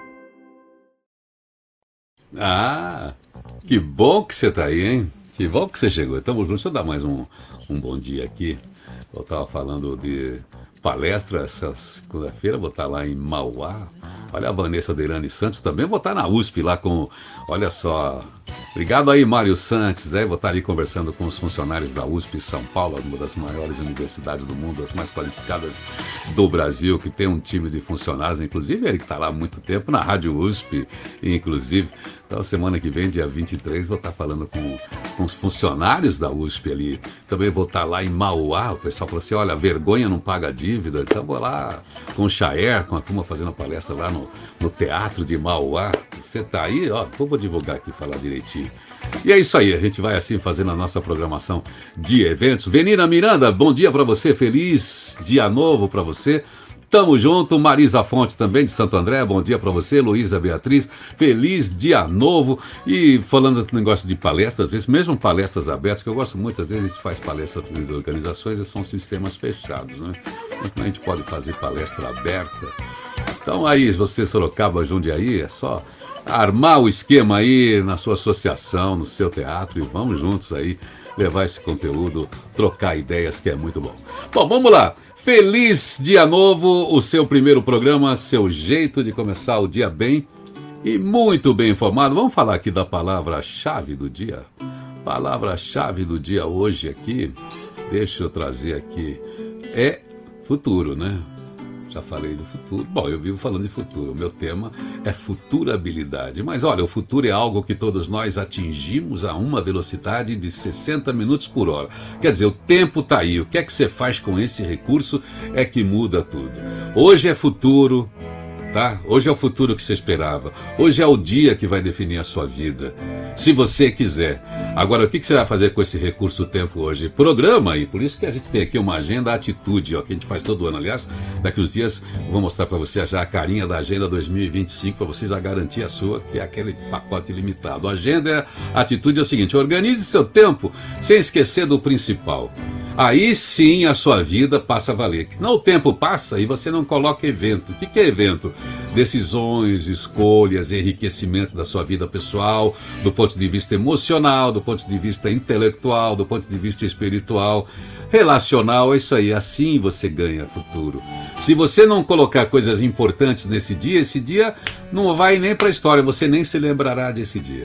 Ah, que bom que você está aí, hein? Que bom que você chegou. Estamos juntos. Deixa eu dar mais um bom dia aqui. Eu estava falando de palestra essa segunda-feira, vou estar lá em Mauá. Olha a Vanessa Deirane Santos também, vou estar na USP lá com, olha só, obrigado aí Mário Santos, vou estar ali conversando com os funcionários da USP São Paulo, uma das maiores universidades do mundo, as mais qualificadas do Brasil, que tem um time de funcionários, inclusive ele que está lá há muito tempo na Rádio USP, inclusive. Então semana que vem, dia 23, vou estar falando com os funcionários da USP ali. Também vou estar lá em Mauá, o pessoal falou assim, olha, vergonha não paga dívida, então vou lá com o Chaer, com a turma fazendo a palestra lá no Teatro de Mauá. Você está aí, ó, vou divulgar aqui, falar direitinho. E é isso aí, a gente vai assim fazendo a nossa programação de eventos. Venina Miranda, bom dia para você, feliz dia novo para você. Tamo junto, Marisa Fonte também de Santo André, bom dia para você, Luísa Beatriz, feliz dia novo. E falando do negócio de palestras, às vezes mesmo palestras abertas, que eu gosto muito, às vezes a gente faz palestras de organizações e são sistemas fechados, né? Então a gente pode fazer palestra aberta. Então aí, você Sorocaba, Jundiaí, é só armar o esquema aí na sua associação, no seu teatro e vamos juntos aí levar esse conteúdo, trocar ideias, que é muito bom. Bom, vamos lá. Feliz dia novo, o seu primeiro programa, seu jeito de começar o dia bem e muito bem informado. Vamos falar aqui da palavra-chave do dia. Palavra-chave do dia hoje aqui, deixa eu trazer aqui, é futuro, né? Já falei do futuro. Bom, eu vivo falando de futuro. O meu tema é futurabilidade. Mas olha, o futuro é algo que todos nós atingimos a uma velocidade de 60 minutos por hora. Quer dizer, o tempo está aí. O que é que você faz com esse recurso é que muda tudo. Hoje é futuro, tá? Hoje é o futuro que você esperava. Hoje é o dia que vai definir a sua vida. Se você quiser. Agora, o que você vai fazer com esse recurso tempo hoje? Programa aí. Por isso que a gente tem aqui uma agenda atitude, ó, que a gente faz todo ano. Aliás, daqui uns dias eu vou mostrar para você já a carinha da agenda 2025 para você já garantir a sua, que é aquele pacote limitado. A agenda atitude é o seguinte: organize seu tempo sem esquecer do principal. Aí sim a sua vida passa a valer. Não, o tempo passa e você não coloca evento. O que é evento? Decisões, escolhas, enriquecimento da sua vida pessoal, do ponto de vista emocional, do ponto de vista intelectual, do ponto de vista espiritual, relacional. É isso aí, assim você ganha futuro. Se você não colocar coisas importantes nesse dia, esse dia não vai nem para a história, você nem se lembrará desse dia.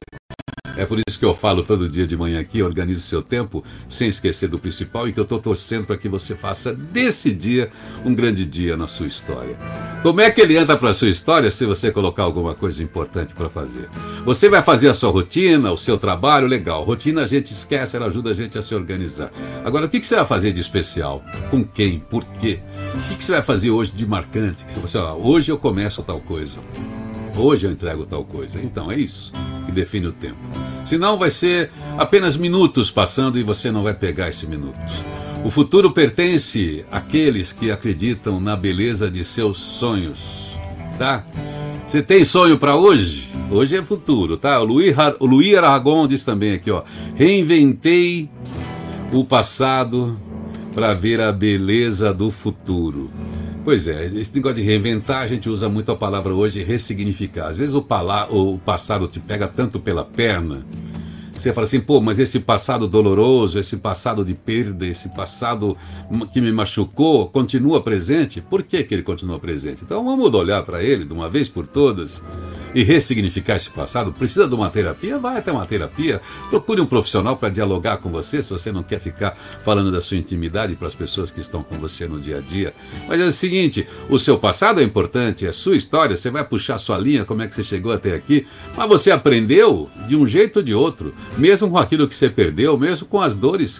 É por isso que eu falo todo dia de manhã aqui, organize o seu tempo sem esquecer do principal e que eu estou torcendo para que você faça desse dia um grande dia na sua história. Como é que ele entra para a sua história se você colocar alguma coisa importante para fazer? Você vai fazer a sua rotina, o seu trabalho, legal. Rotina a gente esquece, ela ajuda a gente a se organizar. Agora, o que você vai fazer de especial? Com quem? Por quê? O que você vai fazer hoje de marcante? Se você, hoje eu começo tal coisa. Hoje eu entrego tal coisa. Então é isso que define o tempo. Senão vai ser apenas minutos passando e você não vai pegar esse minuto. O futuro pertence àqueles que acreditam na beleza de seus sonhos, tá? Você tem sonho para hoje? Hoje é futuro, tá? O Luiz Aragon diz também aqui, ó: reinventei o passado para ver a beleza do futuro. Pois é, esse negócio de reinventar, a gente usa muito a palavra hoje ressignificar. Às vezes o passado te pega tanto pela perna, você fala assim, pô, mas esse passado doloroso, esse passado de perda, esse passado que me machucou, continua presente? Por que ele continua presente? Então vamos olhar para ele de uma vez por todas e ressignificar esse passado. Precisa de uma terapia? Vai até uma terapia. Procure um profissional para dialogar com você, se você não quer ficar falando da sua intimidade para as pessoas que estão com você no dia a dia. Mas é o seguinte, o seu passado é importante, é sua história, você vai puxar sua linha, como é que você chegou até aqui, mas você aprendeu de um jeito ou de outro, mesmo com aquilo que você perdeu, mesmo com as dores,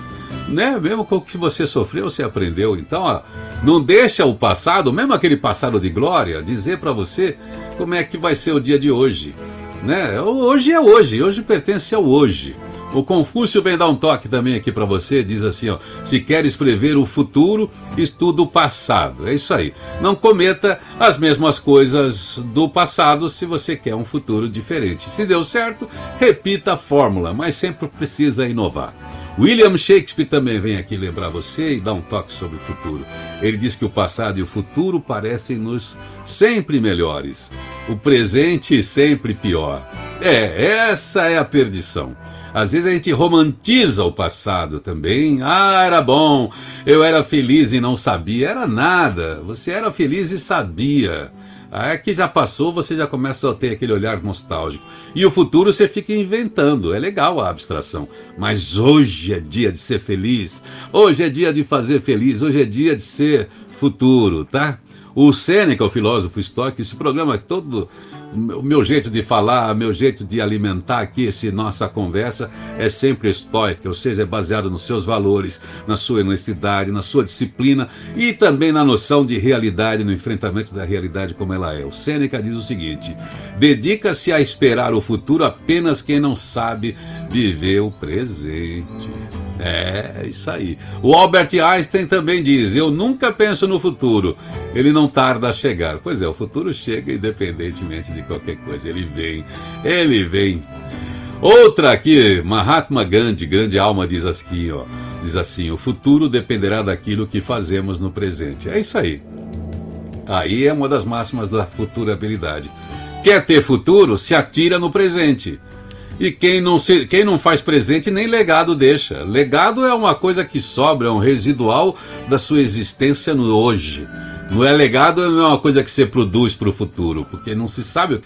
né? Mesmo com o que você sofreu, você aprendeu. Então, ó, não deixa o passado, mesmo aquele passado de glória, dizer para você como é que vai ser o dia de hoje, né? Hoje é hoje, hoje pertence ao hoje. O Confúcio vem dar um toque também aqui para você, diz assim, ó, se queres prever o futuro, estuda o passado. É isso aí. Não cometa as mesmas coisas do passado se você quer um futuro diferente. Se deu certo, repita a fórmula, mas sempre precisa inovar. William Shakespeare também vem aqui lembrar você e dar um toque sobre o futuro. Ele diz que o passado e o futuro parecem-nos sempre melhores, o presente sempre pior. Essa é a perdição. Às vezes a gente romantiza o passado também. Ah, era bom, eu era feliz e não sabia. Era nada, você era feliz e sabia. É que já passou, você já começa a ter aquele olhar nostálgico. E o futuro você fica inventando. É legal a abstração. Mas hoje é dia de ser feliz. Hoje é dia de fazer feliz. Hoje é dia de ser futuro, tá? O Sêneca, o filósofo estoico, esse programa todo... O meu jeito de falar, o meu jeito de alimentar aqui nossa conversa é sempre estoica, ou seja, é baseado nos seus valores, na sua honestidade, na sua disciplina e também na noção de realidade, no enfrentamento da realidade como ela é. O Sêneca diz o seguinte: dedica-se a esperar o futuro apenas quem não sabe viver o presente. É isso aí. O Albert Einstein também diz: eu nunca penso no futuro, ele não tarda a chegar. Pois é, o futuro chega independentemente de qualquer coisa, ele vem. Outra aqui, Mahatma Gandhi, grande alma, diz assim, o futuro dependerá daquilo que fazemos no presente. É isso aí. Aí é uma das máximas da futurabilidade. Quer ter futuro? Se atira no presente. E quem não faz presente nem legado deixa. Legado é uma coisa que sobra, é um residual da sua existência no hoje. Não é legado, não é uma coisa que você produz para o futuro, porque não se sabe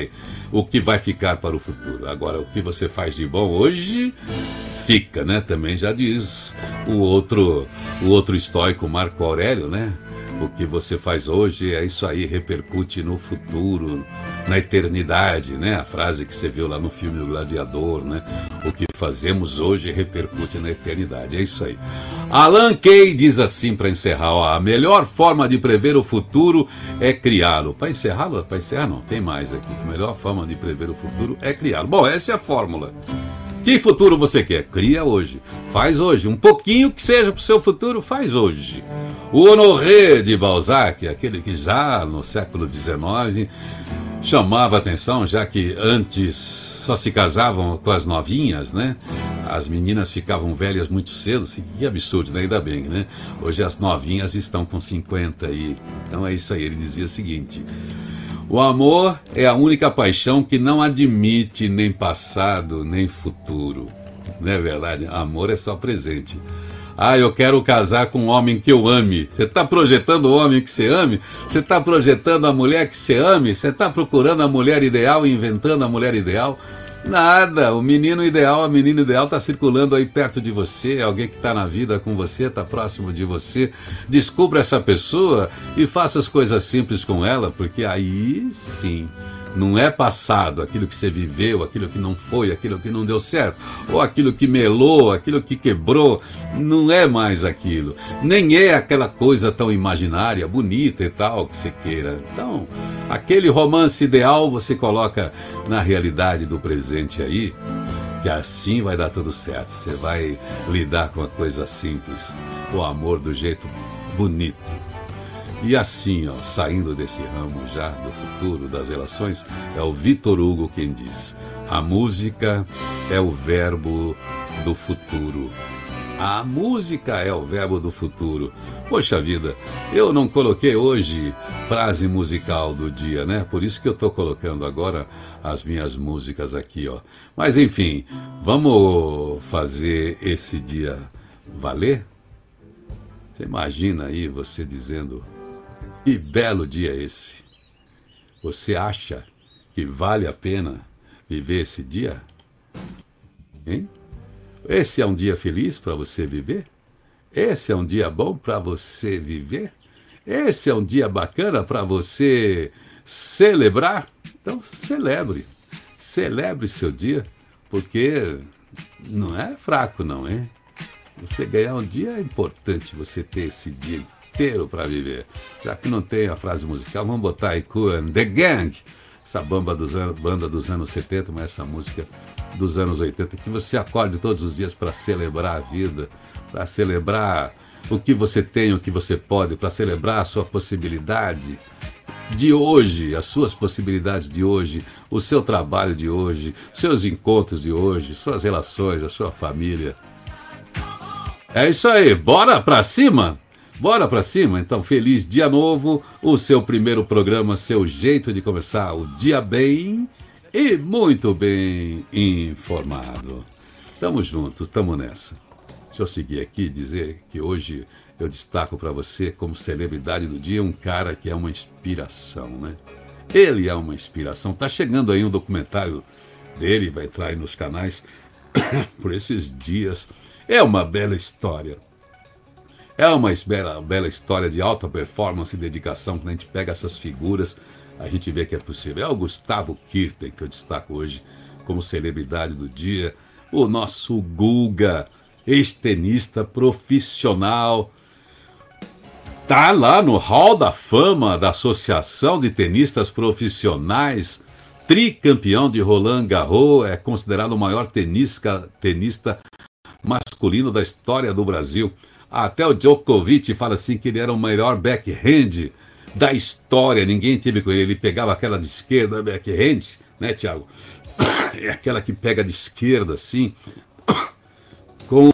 o que vai ficar para o futuro. Agora, o que você faz de bom hoje fica, né? Também já diz o outro estoico Marco Aurélio, né? O que você faz hoje é isso aí, repercute no futuro, na eternidade, né? A frase que você viu lá no filme O Gladiador, né? O que fazemos hoje repercute na eternidade, é isso aí. Alan Kay diz assim para encerrar, ó, a melhor forma de prever o futuro é criá-lo. Para encerrar não, tem mais aqui. A melhor forma de prever o futuro é criá-lo. Bom, essa é a fórmula. Que futuro você quer? Cria hoje. Faz hoje. Um pouquinho que seja para o seu futuro, faz hoje. O Honoré de Balzac, aquele que já no século XIX chamava atenção, já que antes só se casavam com as novinhas, né? As meninas ficavam velhas muito cedo, que absurdo, né? Ainda bem, né? Hoje as novinhas estão com 50 aí. Então é isso aí, ele dizia o seguinte: o amor é a única paixão que não admite nem passado, nem futuro. Não é verdade? Amor é só presente. Ah, eu quero casar com um homem que eu ame. Você está projetando o homem que você ame? Você está projetando a mulher que você ame? Você está procurando a mulher ideal e inventando a mulher ideal? Nada, o menino ideal, a menina ideal está circulando aí perto de você, alguém que está na vida com você, está próximo de você. Descubra essa pessoa e faça as coisas simples com ela, porque aí sim, não é passado aquilo que você viveu, aquilo que não foi, aquilo que não deu certo, ou aquilo que melou, aquilo que quebrou, não é mais aquilo. Nem é aquela coisa tão imaginária, bonita e tal, que você queira. Então, aquele romance ideal você coloca na realidade do presente aí, que assim vai dar tudo certo. Você vai lidar com a coisa simples, o amor do jeito bonito. E assim, ó, saindo desse ramo já do futuro, das relações, é o Victor Hugo quem diz: a música é o verbo do futuro. A música é o verbo do futuro. Poxa vida, eu não coloquei hoje frase musical do dia, né? Por isso que eu estou colocando agora as minhas músicas aqui, ó. Mas enfim, vamos fazer esse dia valer? Você imagina aí você dizendo, que belo dia esse. Você acha que vale a pena viver esse dia? Hein? Esse é um dia feliz para você viver? Esse é um dia bom para você viver? Esse é um dia bacana para você celebrar? Então celebre. Celebre seu dia, porque não é fraco não, hein? Você ganhar um dia é importante você ter esse dia inteiro para viver. Já que não tem a frase musical, vamos botar aí Kool and The Gang, essa banda dos anos 70, mas essa música dos anos 80, que você acorde todos os dias para celebrar a vida, para celebrar o que você tem, o que você pode, para celebrar a sua possibilidade de hoje, as suas possibilidades de hoje, o seu trabalho de hoje, seus encontros de hoje, suas relações, a sua família. É isso aí, bora pra cima? Bora pra cima? Então, feliz dia novo, o seu primeiro programa, seu jeito de começar o dia bem e muito bem informado. Tamo junto, tamo nessa. Deixa eu seguir aqui e dizer que hoje eu destaco para você como celebridade do dia um cara que é uma inspiração, né? Ele é uma inspiração. Tá chegando aí um documentário dele, vai entrar aí nos canais por esses dias. É uma bela história. É uma bela história de alta performance e dedicação. Quando a gente pega essas figuras, a gente vê que é possível. É o Gustavo Kuerten que eu destaco hoje como celebridade do dia. O nosso Guga, ex-tenista profissional. Tá lá no Hall da Fama da Associação de Tenistas Profissionais. Tricampeão de Roland Garros. É considerado o maior tenista masculino da história do Brasil. Até o Djokovic fala assim que ele era o melhor backhand da história, ninguém teve com ele. Ele pegava aquela de esquerda, backhand, né, Thiago? É aquela que pega de esquerda, assim, com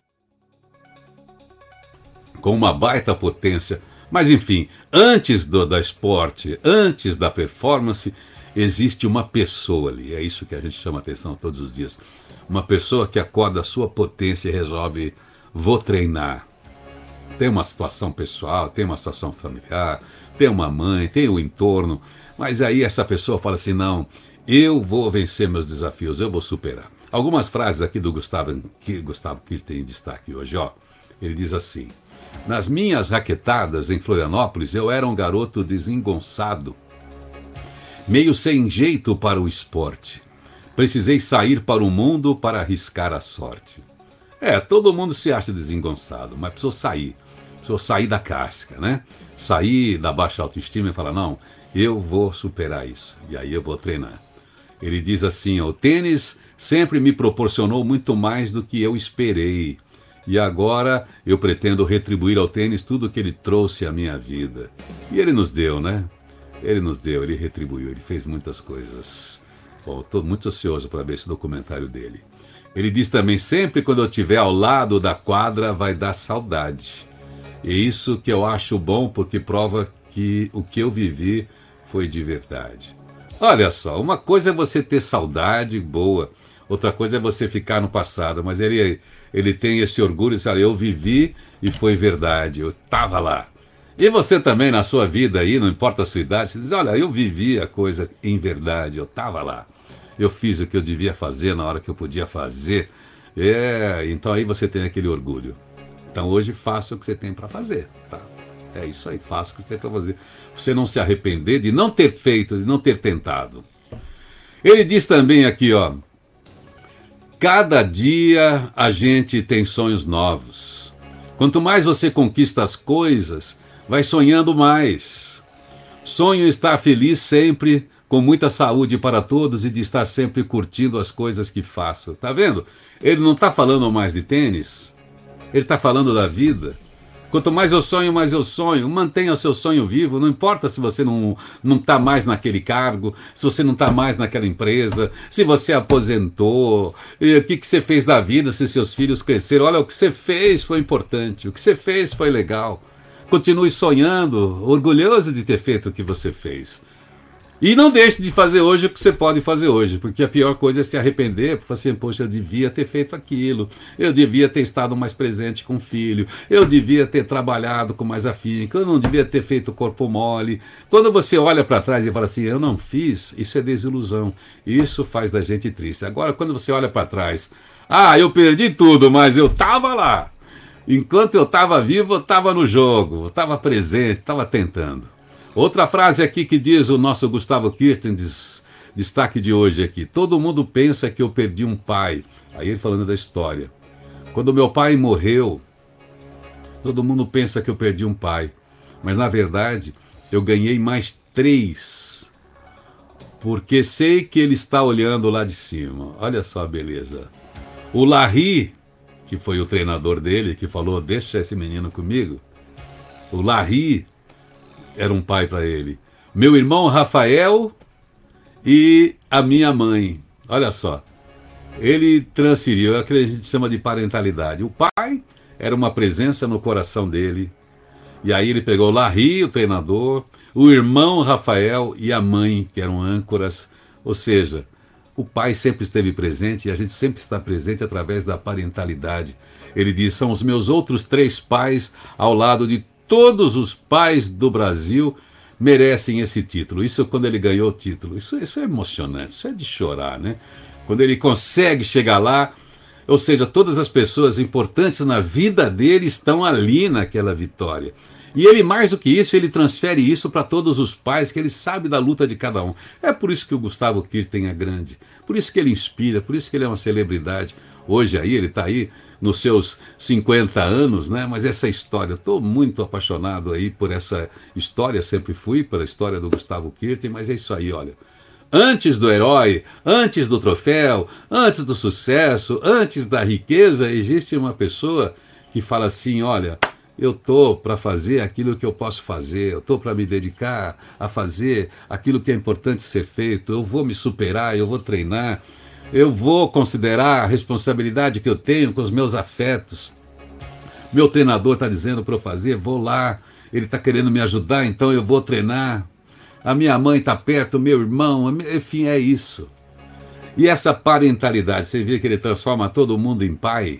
uma baita potência. Mas, enfim, antes da esporte, antes da performance, existe uma pessoa ali. É isso que a gente chama atenção todos os dias. Uma pessoa que acorda a sua potência e resolve, vou treinar. Tem uma situação pessoal, tem uma situação familiar, tem uma mãe, tem o entorno, mas aí essa pessoa fala assim, não, eu vou vencer meus desafios, eu vou superar. Algumas frases aqui do Gustavo Kuerten em destaque hoje, ó. Ele diz assim, nas minhas raquetadas em Florianópolis, eu era um garoto desengonçado, meio sem jeito para o esporte. Precisei sair para o mundo para arriscar a sorte. Todo mundo se acha desengonçado, mas precisou sair da casca, né? Sair da baixa autoestima e falar, não, eu vou superar isso, e aí eu vou treinar. Ele diz assim, o tênis sempre me proporcionou muito mais do que eu esperei, e agora eu pretendo retribuir ao tênis tudo que ele trouxe à minha vida. E ele nos deu, né? Ele retribuiu, ele fez muitas coisas. Bom, estou muito ansioso para ver esse documentário dele. Ele diz também, sempre quando eu estiver ao lado da quadra vai dar saudade. E isso que eu acho bom, porque prova que o que eu vivi foi de verdade. Olha só, uma coisa é você ter saudade boa, outra coisa é você ficar no passado, mas ele tem esse orgulho de dizer, eu vivi e foi verdade, eu estava lá. E você também na sua vida aí, não importa a sua idade, você diz, olha, eu vivi a coisa em verdade, eu estava lá. Eu fiz o que eu devia fazer na hora que eu podia fazer. Então aí você tem aquele orgulho. Então hoje faça o que você tem para fazer, tá? É isso aí, faça o que você tem para fazer. Você não se arrepender de não ter feito, de não ter tentado. Ele diz também aqui, ó, cada dia a gente tem sonhos novos. Quanto mais você conquista as coisas, vai sonhando mais. Sonho estar feliz sempre, com muita saúde para todos e de estar sempre curtindo as coisas que faço. Tá vendo? Ele não está falando mais de tênis, ele está falando da vida. Quanto mais eu sonho, mais eu sonho. Mantenha o seu sonho vivo. Não importa se você não está mais naquele cargo, se você não está mais naquela empresa, se você aposentou, e o que você fez da vida, se seus filhos cresceram. Olha, o que você fez foi importante, o que você fez foi legal. Continue sonhando, orgulhoso de ter feito o que você fez. E não deixe de fazer hoje o que você pode fazer hoje, porque a pior coisa é se arrepender, porque assim, poxa, eu devia ter feito aquilo, eu devia ter estado mais presente com o filho, eu devia ter trabalhado com mais afinco, eu não devia ter feito corpo mole. Quando você olha para trás e fala assim, eu não fiz, isso é desilusão, isso faz da gente triste. Agora, quando você olha para trás, eu perdi tudo, mas eu estava lá. Enquanto eu estava vivo, eu estava no jogo, eu estava presente, estava tentando. Outra frase aqui que diz o nosso Gustavo Kirten, destaque de hoje aqui. Todo mundo pensa que eu perdi um pai. Aí ele falando da história. Quando meu pai morreu, todo mundo pensa que eu perdi um pai. Mas na verdade, eu ganhei mais 3. Porque sei que ele está olhando lá de cima. Olha só a beleza. O Larry, que foi o treinador dele, que falou, deixa esse menino comigo. O Larry era um pai para ele. Meu irmão Rafael e a minha mãe. Olha só. Ele transferiu, é o que a gente chama de parentalidade. O pai era uma presença no coração dele. E aí ele pegou o Larry, o treinador, o irmão Rafael e a mãe, que eram âncoras. Ou seja, o pai sempre esteve presente e a gente sempre está presente através da parentalidade. Ele diz, são os meus outros 3 pais ao lado de todos os pais do Brasil merecem esse título. Isso quando ele ganhou o título. Isso é emocionante, isso é de chorar, né? Quando ele consegue chegar lá, ou seja, todas as pessoas importantes na vida dele estão ali naquela vitória. E ele, mais do que isso, ele transfere isso para todos os pais, que ele sabe da luta de cada um. É por isso que o Gustavo Kirten é grande, por isso que ele inspira, por isso que ele é uma celebridade. Hoje aí, ele está aí nos seus 50 anos, né? Mas essa história, estou muito apaixonado aí por essa história, sempre fui, pela história do Gustavo Kirten, mas é isso aí, olha. Antes do herói, antes do troféu, antes do sucesso, antes da riqueza, existe uma pessoa que fala assim, olha, eu estou para fazer aquilo que eu posso fazer, eu estou para me dedicar a fazer aquilo que é importante ser feito, eu vou me superar, eu vou treinar, eu vou considerar a responsabilidade que eu tenho com os meus afetos. Meu treinador está dizendo para eu fazer, vou lá, ele está querendo me ajudar, então eu vou treinar. A minha mãe está perto, o meu irmão, enfim, é isso. E essa parentalidade, você vê que ele transforma todo mundo em pai.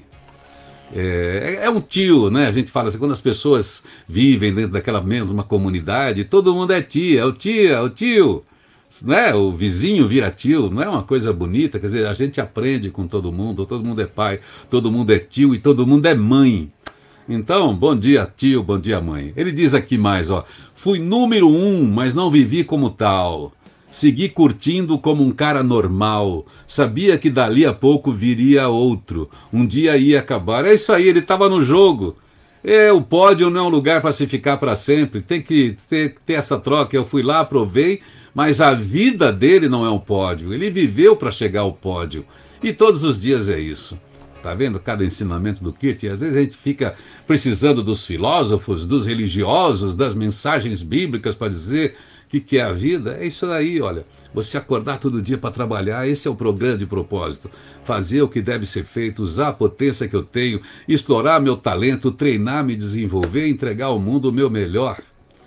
É um tio, né? A gente fala assim, quando as pessoas vivem dentro daquela mesma comunidade, todo mundo é tia, é o tio. Né? O vizinho vira tio, não é uma coisa bonita? Quer dizer, a gente aprende com todo mundo é pai, todo mundo é tio e todo mundo é mãe. Então, bom dia tio, bom dia mãe. Ele diz aqui mais, ó, fui número 1, mas não vivi como tal. Segui curtindo como um cara normal. Sabia que dali a pouco viria outro. Um dia ia acabar. É isso aí, ele estava no jogo. O pódio não é um lugar para se ficar para sempre. Tem que ter essa troca. Eu fui lá, aprovei, mas a vida dele não é um pódio. Ele viveu para chegar ao pódio. E todos os dias é isso. Tá vendo cada ensinamento do Kirten? Às vezes a gente fica precisando dos filósofos, dos religiosos, das mensagens bíblicas para dizer o que é a vida. É isso aí, olha. Você acordar todo dia para trabalhar, esse é o grande propósito. Fazer o que deve ser feito, usar a potência que eu tenho, explorar meu talento, treinar, me desenvolver, entregar ao mundo o meu melhor.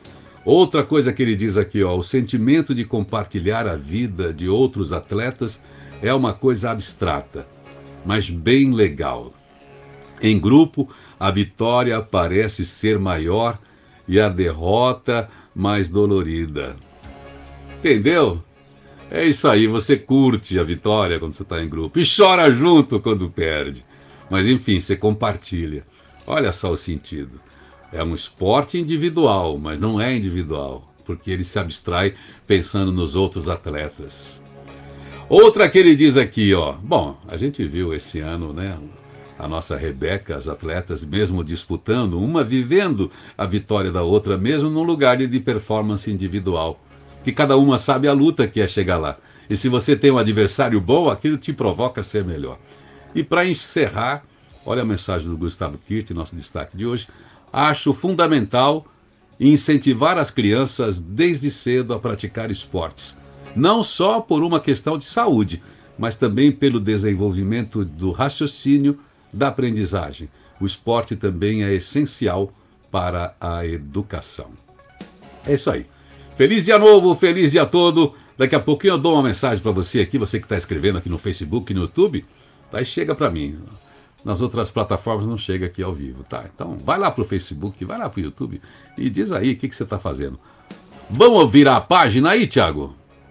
Outra coisa que ele diz aqui, ó, o sentimento de compartilhar a vida de outros atletas é uma coisa abstrata, mas bem legal. Em grupo, a vitória parece ser maior e a derrota mais dolorida. Entendeu? É isso aí, você curte a vitória quando você está em grupo e chora junto quando perde. Mas enfim, você compartilha. Olha só o sentido. É um esporte individual, mas não é individual, porque ele se abstrai pensando nos outros atletas. Outra que ele diz aqui, ó. Bom, a gente viu esse ano, né? A nossa Rebeca, as atletas, mesmo disputando, uma vivendo a vitória da outra, mesmo num lugar de performance individual. Que cada uma sabe a luta que é chegar lá. E se você tem um adversário bom, aquilo te provoca a ser melhor. E para encerrar, olha a mensagem do Gustavo Kirten, nosso destaque de hoje. acho fundamental incentivar as crianças desde cedo a praticar esportes. Não só por uma questão de saúde, mas também pelo desenvolvimento do raciocínio, da aprendizagem. O esporte também é essencial para a educação. É isso aí. Feliz dia novo, feliz dia todo. Daqui a pouquinho eu dou uma mensagem para você aqui, você que está escrevendo aqui no Facebook e no YouTube, aí chega para mim. Nas outras plataformas não chega aqui ao vivo, tá? Então vai lá pro Facebook, vai lá pro YouTube e diz aí o que você está fazendo. Vamos virar a página aí, Thiago?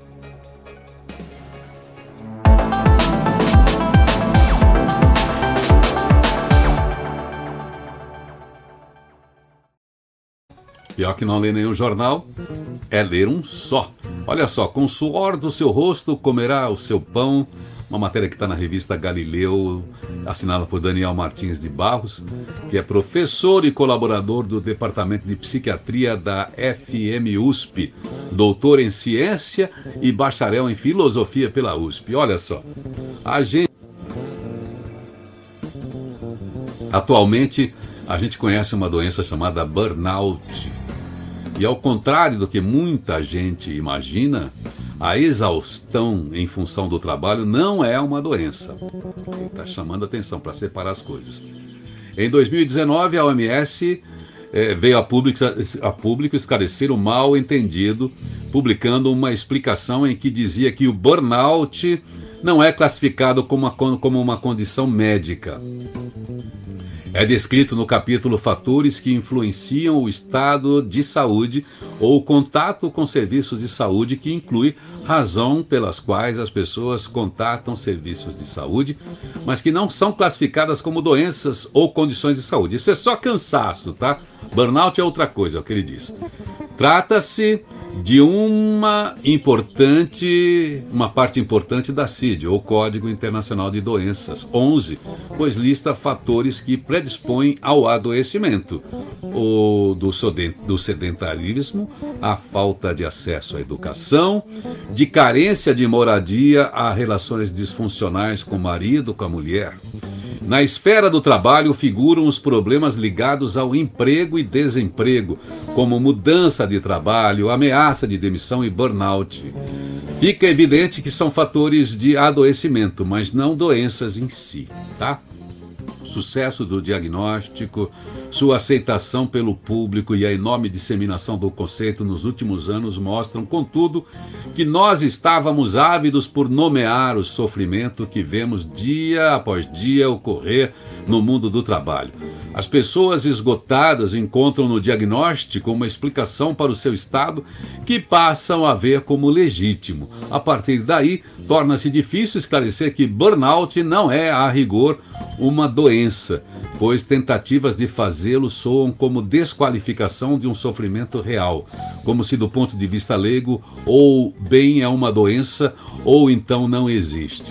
Pior que não ler nenhum jornal é ler um só. Olha só, com o suor do seu rosto comerá o seu pão. Uma matéria que está na revista Galileu, assinada por Daniel Martins de Barros, que é professor e colaborador do Departamento de Psiquiatria da FM-USP, doutor em Ciência e bacharel em Filosofia pela USP. Olha só, atualmente a gente conhece uma doença chamada burnout. E ao contrário do que muita gente imagina, a exaustão em função do trabalho não é uma doença. Ele está chamando a atenção para separar as coisas. Em 2019, a OMS veio a público esclarecer o mal entendido, publicando uma explicação em que dizia que o burnout não é classificado como uma condição médica. É descrito no capítulo Fatores que influenciam o estado de saúde ou o contato com serviços de saúde, que inclui razão pelas quais as pessoas contatam serviços de saúde, mas que não são classificadas como doenças ou condições de saúde. Isso é só cansaço, tá? Burnout é outra coisa, é o que ele diz. Trata-se de uma parte importante da CID, ou Código Internacional de Doenças, 11, pois lista fatores que predispõem ao adoecimento, do sedentarismo, a falta de acesso à educação, de carência de moradia a relações disfuncionais com o marido, com a mulher. Na esfera do trabalho figuram os problemas ligados ao emprego e desemprego, como mudança de trabalho, ameaça de demissão e burnout. Fica evidente que são fatores de adoecimento, mas não doenças em si, tá? Sucesso do diagnóstico, sua aceitação pelo público e a enorme disseminação do conceito nos últimos anos mostram, contudo, que nós estávamos ávidos por nomear o sofrimento que vemos dia após dia ocorrer no mundo do trabalho. As pessoas esgotadas encontram no diagnóstico uma explicação para o seu estado que passam a ver como legítimo. A partir daí, torna-se difícil esclarecer que burnout não é, a rigor, uma doença, pois tentativas de fazê-lo soam como desqualificação de um sofrimento real, como se do ponto de vista leigo, ou bem é uma doença, ou então não existe.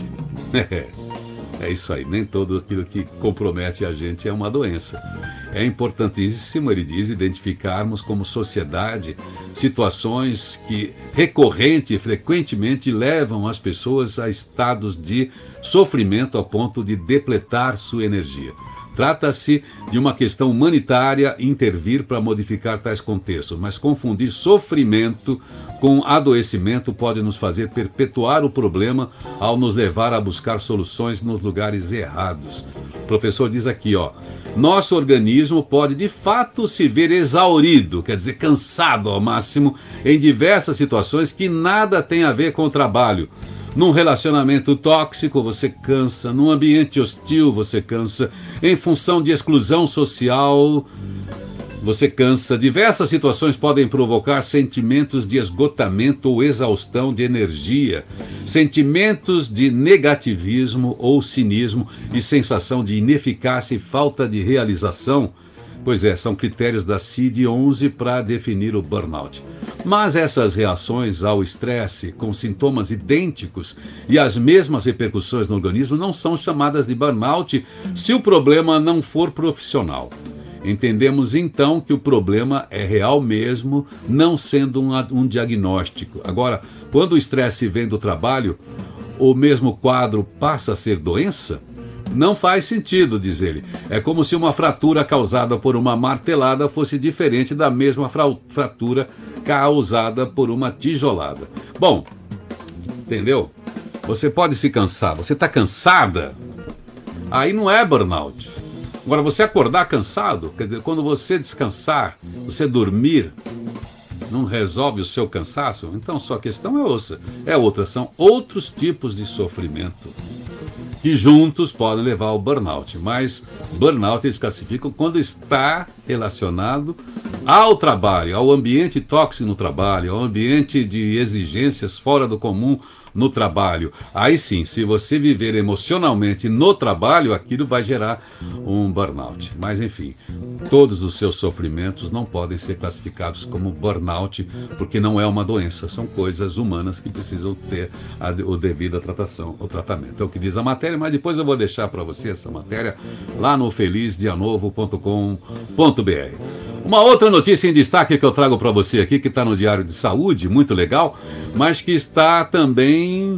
É isso aí, nem tudo aquilo que compromete a gente é uma doença. É importantíssimo, ele diz, identificarmos como sociedade situações que recorrente e frequentemente levam as pessoas a estados de sofrimento a ponto de depletar sua energia. Trata-se de uma questão humanitária intervir para modificar tais contextos, mas confundir sofrimento com adoecimento pode nos fazer perpetuar o problema ao nos levar a buscar soluções nos lugares errados. O professor diz aqui, nosso organismo pode de fato se ver exaurido, quer dizer, cansado ao máximo, em diversas situações que nada tem a ver com o trabalho. Num relacionamento tóxico, você cansa. Num ambiente hostil, você cansa. Em função de exclusão social, você cansa. Diversas situações podem provocar sentimentos de esgotamento ou exaustão de energia, sentimentos de negativismo ou cinismo e sensação de ineficácia e falta de realização. Pois é, são critérios da CID-11 para definir o burnout. Mas essas reações ao estresse com sintomas idênticos e as mesmas repercussões no organismo não são chamadas de burnout se o problema não for profissional. Entendemos então que o problema é real mesmo, não sendo um diagnóstico. Agora, quando o estresse vem do trabalho, o mesmo quadro passa a ser doença? Não faz sentido, diz ele. É como se uma fratura causada por uma martelada fosse diferente da mesma fratura causada por uma tijolada. Bom, entendeu? Você pode se cansar. Você está cansada? Aí não é burnout. Agora, você acordar cansado, quer dizer, quando você descansar, você dormir, não resolve o seu cansaço? Então, sua questão é outra. São outros tipos de sofrimento que juntos podem levar ao burnout. Mas burnout eles classificam quando está relacionado ao trabalho, ao ambiente tóxico no trabalho, ao ambiente de exigências fora do comum no trabalho. Aí sim, se você viver emocionalmente no trabalho, aquilo vai gerar um burnout. Mas enfim, todos os seus sofrimentos não podem ser classificados como burnout, porque não é uma doença, são coisas humanas que precisam ter o devido tratação, o tratamento. É o que diz a matéria, mas depois eu vou deixar para você essa matéria lá no felizdianovo.com.br. Uma outra notícia em destaque que eu trago para você aqui, que está no Diário de Saúde, muito legal, mas que está também,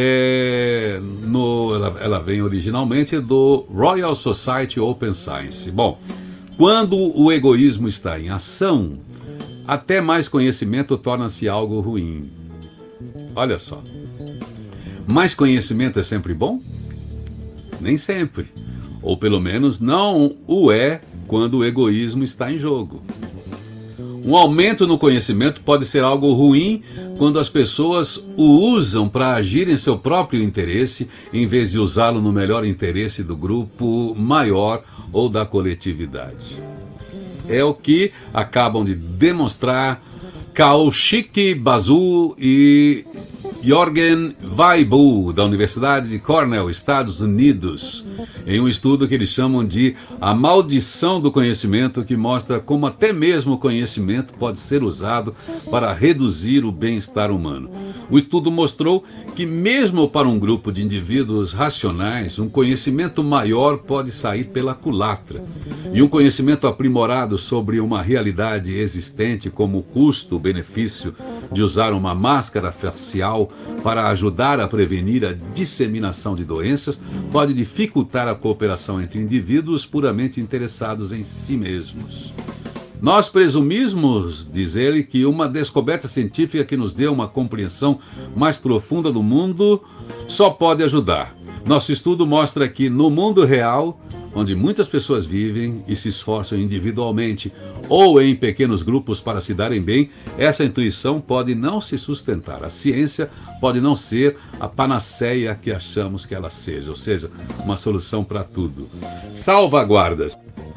ela vem originalmente do Royal Society Open Science. Bom, quando o egoísmo está em ação, até mais conhecimento torna-se algo ruim. Olha só. Mais conhecimento é sempre bom? Nem sempre. Ou pelo menos não o é quando o egoísmo está em jogo. Um aumento no conhecimento pode ser algo ruim quando as pessoas o usam para agir em seu próprio interesse, em vez de usá-lo no melhor interesse do grupo maior ou da coletividade. É o que acabam de demonstrar Kaushik Basu e Jorgen Weibull, da Universidade de Cornell, Estados Unidos, em um estudo que eles chamam de A Maldição do Conhecimento, que mostra como até mesmo o conhecimento pode ser usado para reduzir o bem-estar humano. O estudo mostrou que mesmo para um grupo de indivíduos racionais, um conhecimento maior pode sair pela culatra. E um conhecimento aprimorado sobre uma realidade existente, como o custo-benefício de usar uma máscara facial para ajudar a prevenir a disseminação de doenças, pode dificultar a cooperação entre indivíduos puramente interessados em si mesmos. Nós presumimos, diz ele, que uma descoberta científica que nos dê uma compreensão mais profunda do mundo só pode ajudar. Nosso estudo mostra que no mundo real, onde muitas pessoas vivem e se esforçam individualmente ou em pequenos grupos para se darem bem, essa intuição pode não se sustentar. A ciência pode não ser a panaceia que achamos que ela seja, ou seja, uma solução para tudo. Salvaguardas.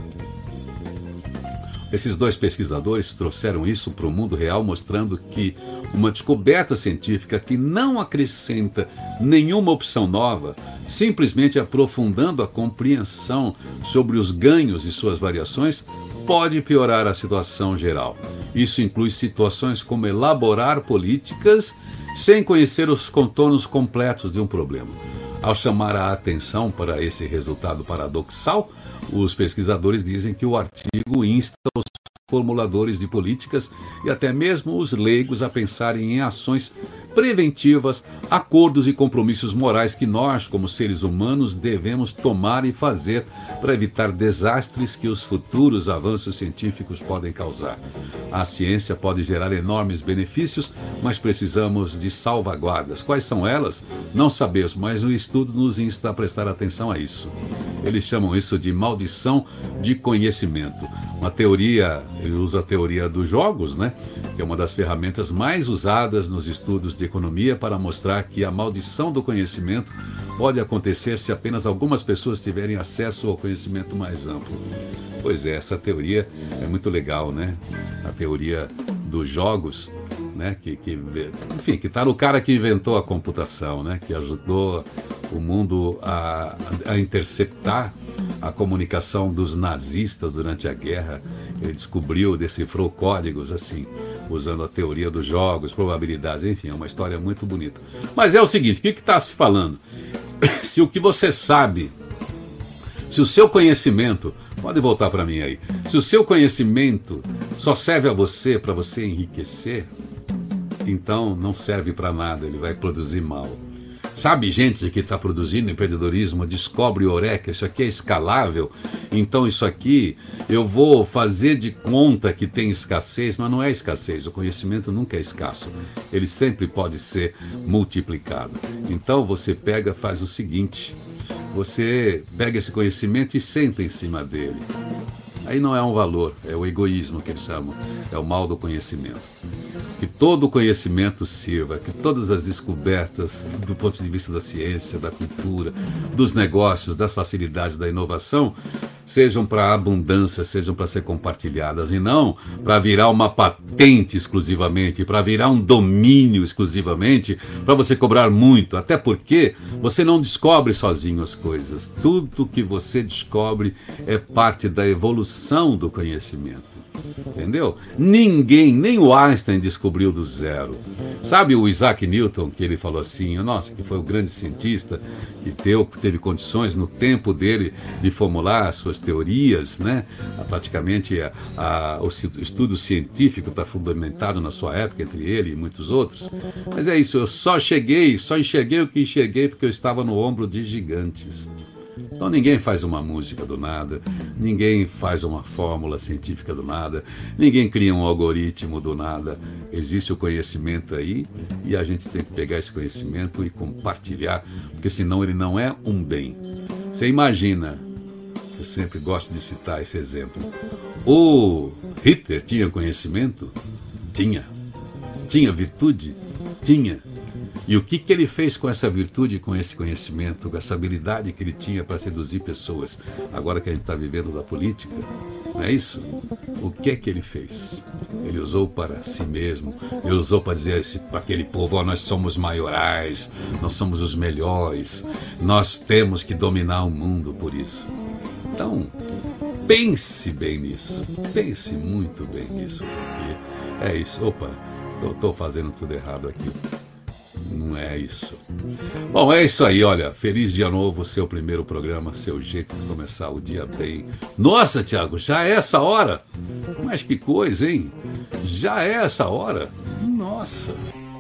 Esses dois pesquisadores trouxeram isso para o mundo real, mostrando que uma descoberta científica que não acrescenta nenhuma opção nova, simplesmente aprofundando a compreensão sobre os ganhos e suas variações, pode piorar a situação geral. Isso inclui situações como elaborar políticas sem conhecer os contornos completos de um problema. Ao chamar a atenção para esse resultado paradoxal, os pesquisadores dizem que o artigo insta os formuladores de políticas e até mesmo os leigos a pensarem em ações preventivas, acordos e compromissos morais que nós, como seres humanos, devemos tomar e fazer para evitar desastres que os futuros avanços científicos podem causar. A ciência pode gerar enormes benefícios, mas precisamos de salvaguardas. Quais são elas? Não sabemos, mas o estudo nos insta a prestar atenção a isso. Eles chamam isso de maldição de conhecimento. Uma teoria, ele usa a teoria dos jogos, né? Que é uma das ferramentas mais usadas nos estudos de economia para mostrar que a maldição do conhecimento pode acontecer se apenas algumas pessoas tiverem acesso ao conhecimento mais amplo. Pois é, essa teoria é muito legal, né? A teoria dos jogos, né? Enfim, que está no cara que inventou a computação, né? Que ajudou o mundo a interceptar a comunicação dos nazistas durante a guerra. Ele descobriu, decifrou códigos assim, usando a teoria dos jogos, probabilidades, enfim, é uma história muito bonita. Mas é o seguinte, o que está se falando? Se o que você sabe, se o seu conhecimento, pode voltar para mim aí, se o seu conhecimento só serve a você para você enriquecer, então não serve para nada, ele vai produzir mal. Sabe, gente que está produzindo empreendedorismo, descobre o Eureka, isso aqui é escalável, então isso aqui eu vou fazer de conta que tem escassez, mas não é escassez, o conhecimento nunca é escasso, ele sempre pode ser multiplicado. Então você pega, faz o seguinte, você pega esse conhecimento e senta em cima dele. Aí não é um valor, é o egoísmo que eles chamam, é o mal do conhecimento. Que todo o conhecimento sirva, que todas as descobertas do ponto de vista da ciência, da cultura, dos negócios, das facilidades, da inovação, sejam para a abundância, sejam para ser compartilhadas, e não para virar uma patente exclusivamente, para virar um domínio exclusivamente, para você cobrar muito, até porque você não descobre sozinho as coisas. Tudo que você descobre é parte da evolução do conhecimento. Entendeu? Ninguém, nem o Einstein descobriu do zero. Sabe o Isaac Newton, que ele falou assim, nossa, que foi o grande cientista que teve condições no tempo dele de formular as suas teorias, né? Praticamente o estudo científico está fundamentado na sua época, entre ele e muitos outros. Mas é isso, eu só enxerguei o que enxerguei porque eu estava no ombro de gigantes. Então ninguém faz uma música do nada, ninguém faz uma fórmula científica do nada, ninguém cria um algoritmo do nada. Existe o conhecimento aí e a gente tem que pegar esse conhecimento e compartilhar, porque senão ele não é um bem. Você imagina, eu sempre gosto de citar esse exemplo, o Hitler tinha conhecimento? Tinha. Tinha virtude? Tinha. E o que ele fez com essa virtude, com esse conhecimento, com essa habilidade que ele tinha para seduzir pessoas, agora que a gente está vivendo da política, não é isso? O que ele fez? Ele usou para si mesmo, ele usou para dizer para aquele povo, nós somos maiorais, nós somos os melhores, nós temos que dominar o mundo por isso. Então, pense bem nisso, pense muito bem nisso, porque é isso. Opa, estou fazendo tudo errado aqui. Não é isso. Bom, é isso aí, olha. Feliz dia novo, seu primeiro programa, seu jeito de começar o dia bem. Nossa, Thiago, já é essa hora? Mas que coisa, hein? Já é essa hora? Nossa.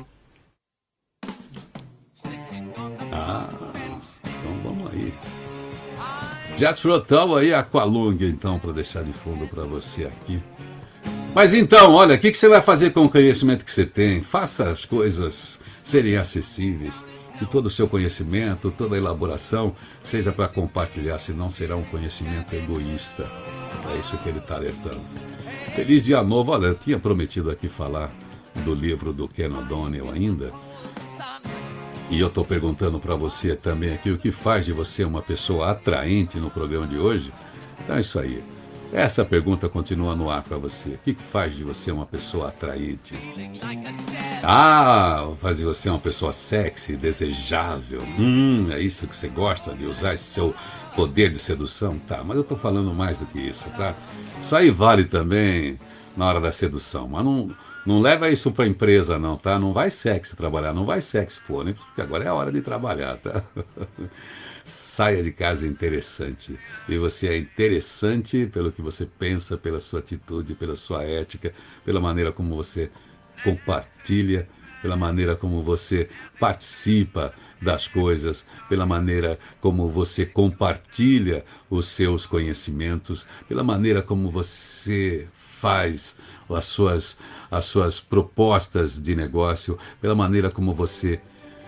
Então vamos aí. Jethro Tull aí, Aqualung, então, para deixar de fundo para você aqui. Mas então, olha, o que você vai fazer com o conhecimento que você tem? Faça as coisas serem acessíveis, que todo o seu conhecimento, toda a elaboração seja para compartilhar, senão será um conhecimento egoísta. É isso que ele está alertando. Feliz dia novo. Olha, eu tinha prometido aqui falar do livro do Ken O'Donnell ainda, e eu estou perguntando para você também aqui o que faz de você uma pessoa atraente no programa de hoje. Então é isso aí. Essa pergunta continua no ar para você. O que faz de você uma pessoa atraente? Faz de você uma pessoa sexy, desejável. É isso que você gosta de usar, esse seu poder de sedução? Tá, mas eu estou falando mais do que isso, tá? Isso aí vale também na hora da sedução, mas não leva isso para a empresa não, tá? Não vai sexy trabalhar, não vai sexy pô, né? Porque agora é a hora de trabalhar, tá? Saia de casa interessante. E você é interessante pelo que você pensa, pela sua atitude, pela sua ética, pela maneira como você compartilha, pela maneira como você participa das coisas, pela maneira como você compartilha os seus conhecimentos, pela maneira como você faz as suas propostas de negócio, pela maneira como você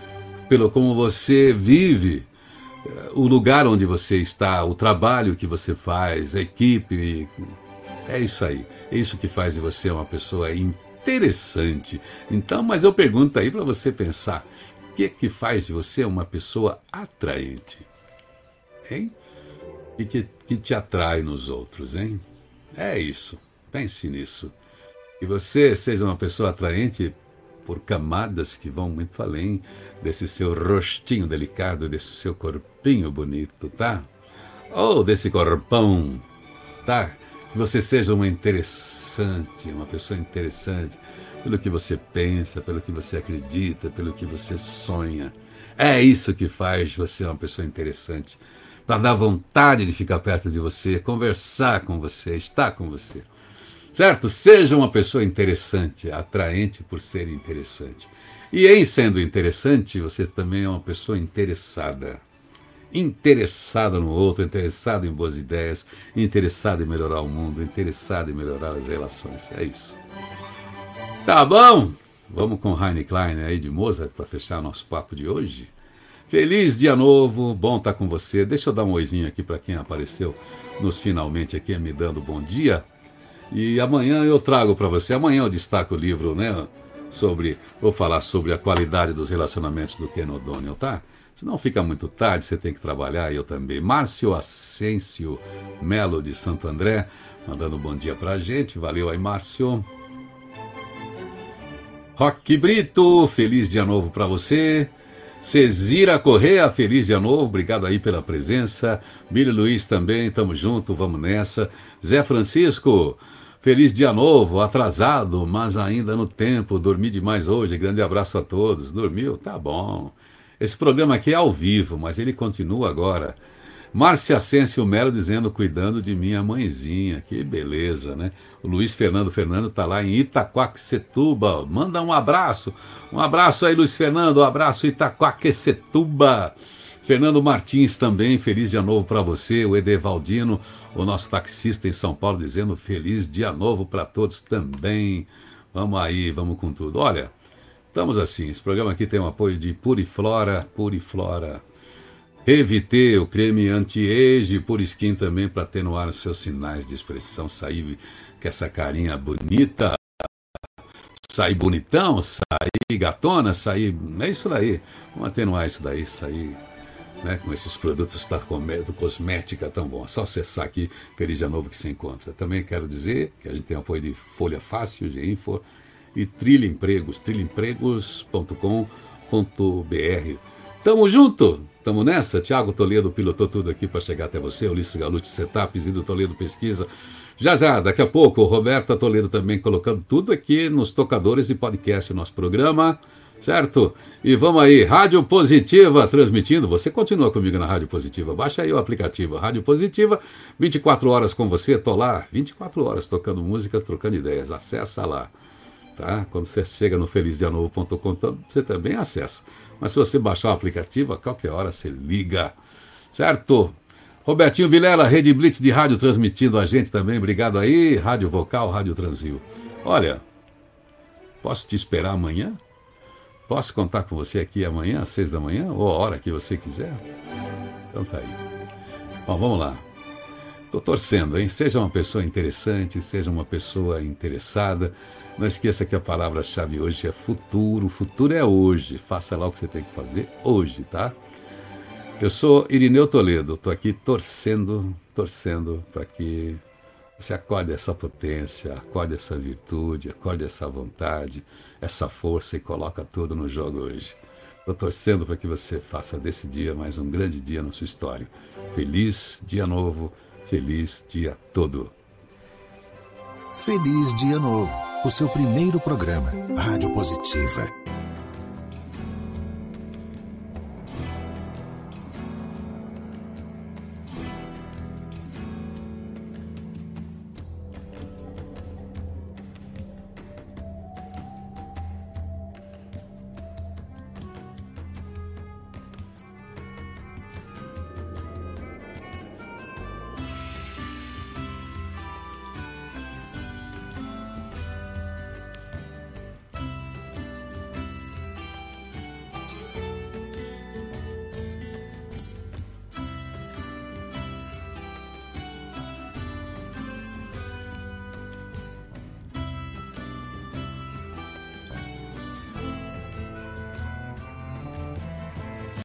vive o lugar onde você está, o trabalho que você faz, a equipe. É isso aí. É isso que faz de você uma pessoa interessante. Então, mas eu pergunto aí para você pensar, o que faz de você uma pessoa atraente? Hein? E que te atrai nos outros, hein? É isso. Pense nisso. Que você seja uma pessoa atraente por camadas que vão muito além desse seu rostinho delicado, desse seu corpinho bonito, tá? Ou desse corpão, tá? Que você seja uma pessoa interessante, pelo que você pensa, pelo que você acredita, pelo que você sonha. É isso que faz você uma pessoa interessante, para dar vontade de ficar perto de você, conversar com você, estar com você. Certo? Seja uma pessoa interessante, atraente por ser interessante. E em sendo interessante, você também é uma pessoa interessada. Interessada no outro, interessada em boas ideias, interessada em melhorar o mundo, interessada em melhorar as relações. É isso. Tá bom? Vamos com Heine Klein aí de Mozart para fechar nosso papo de hoje. Feliz dia novo, bom estar com você. Deixa eu dar um oizinho aqui para quem apareceu nos finalmente aqui me dando bom dia. E amanhã eu trago para você, amanhã eu destaco o livro, né? Vou falar sobre a qualidade dos relacionamentos do Ken O'Donnell, tá? Senão fica muito tarde, você tem que trabalhar, eu também. Márcio Ascencio Melo de Santo André, mandando um bom dia pra gente. Valeu aí, Márcio. Roque Brito, feliz dia novo para você. Cezira Correa, feliz dia novo, obrigado aí pela presença. Bílio Luiz também, tamo junto, vamos nessa. Zé Francisco, feliz dia novo, atrasado, mas ainda no tempo, dormi demais hoje, grande abraço a todos. Dormiu? Tá bom. Esse programa aqui é ao vivo, mas ele continua agora. Márcia Ascencio Melo dizendo, cuidando de minha mãezinha. Que beleza, né? O Luiz Fernando está lá em Itaquaquecetuba. Manda um abraço. Um abraço aí, Luiz Fernando. Um abraço, Itaquaquecetuba. Fernando Martins também, feliz dia novo para você. O Edevaldino, o nosso taxista em São Paulo, dizendo feliz dia novo para todos também. Vamos aí, vamos com tudo. Olha, estamos assim, esse programa aqui tem o apoio de Puriflora. Evite o creme anti-age, Puriskin também para atenuar os seus sinais de expressão, sair com essa carinha bonita, sair bonitão, sair gatona, sair... É isso daí, vamos atenuar isso daí, sair, né, com esses produtos cosmética tão bom. É só acessar aqui, Feliz Dia Novo que se encontra. Também quero dizer que a gente tem apoio de Folha Fácil, de Info e Trilha Empregos, trilhaempregos.com.br. Tamo junto, tamo nessa. Tiago Toledo pilotou tudo aqui para chegar até você. Ulisses Galute, Setups e do Toledo Pesquisa. Já, daqui a pouco, Roberta Toledo também colocando tudo aqui nos tocadores de podcast, nosso programa, certo? E vamos aí, Rádio Positiva transmitindo. Você continua comigo na Rádio Positiva. Baixa aí o aplicativo Rádio Positiva, 24 horas com você, tô lá, 24 horas tocando música, trocando ideias. Acessa lá, tá? Quando você chega no felizdianovo.com, você também acessa. Mas se você baixar o aplicativo, a qualquer hora você liga, certo? Robertinho Vilela, Rede Blitz de rádio transmitindo a gente também, obrigado aí. Rádio Vocal, Rádio Transil. Olha, posso te esperar amanhã? Posso contar com você aqui amanhã, às 6 da manhã, ou a hora que você quiser? Então tá aí. Bom, vamos lá. Tô torcendo, hein? Seja uma pessoa interessante, seja uma pessoa interessada. Não esqueça que a palavra-chave hoje é futuro. O futuro é hoje. Faça lá o que você tem que fazer hoje, tá? Eu sou Irineu Toledo. Estou aqui torcendo para que você acorde essa potência, acorde essa virtude, acorde essa vontade, essa força e coloca tudo no jogo hoje. Estou torcendo para que você faça desse dia mais um grande dia na sua história. Feliz dia novo, feliz dia todo. Feliz Dia Novo, o seu primeiro programa, Rádio Positiva.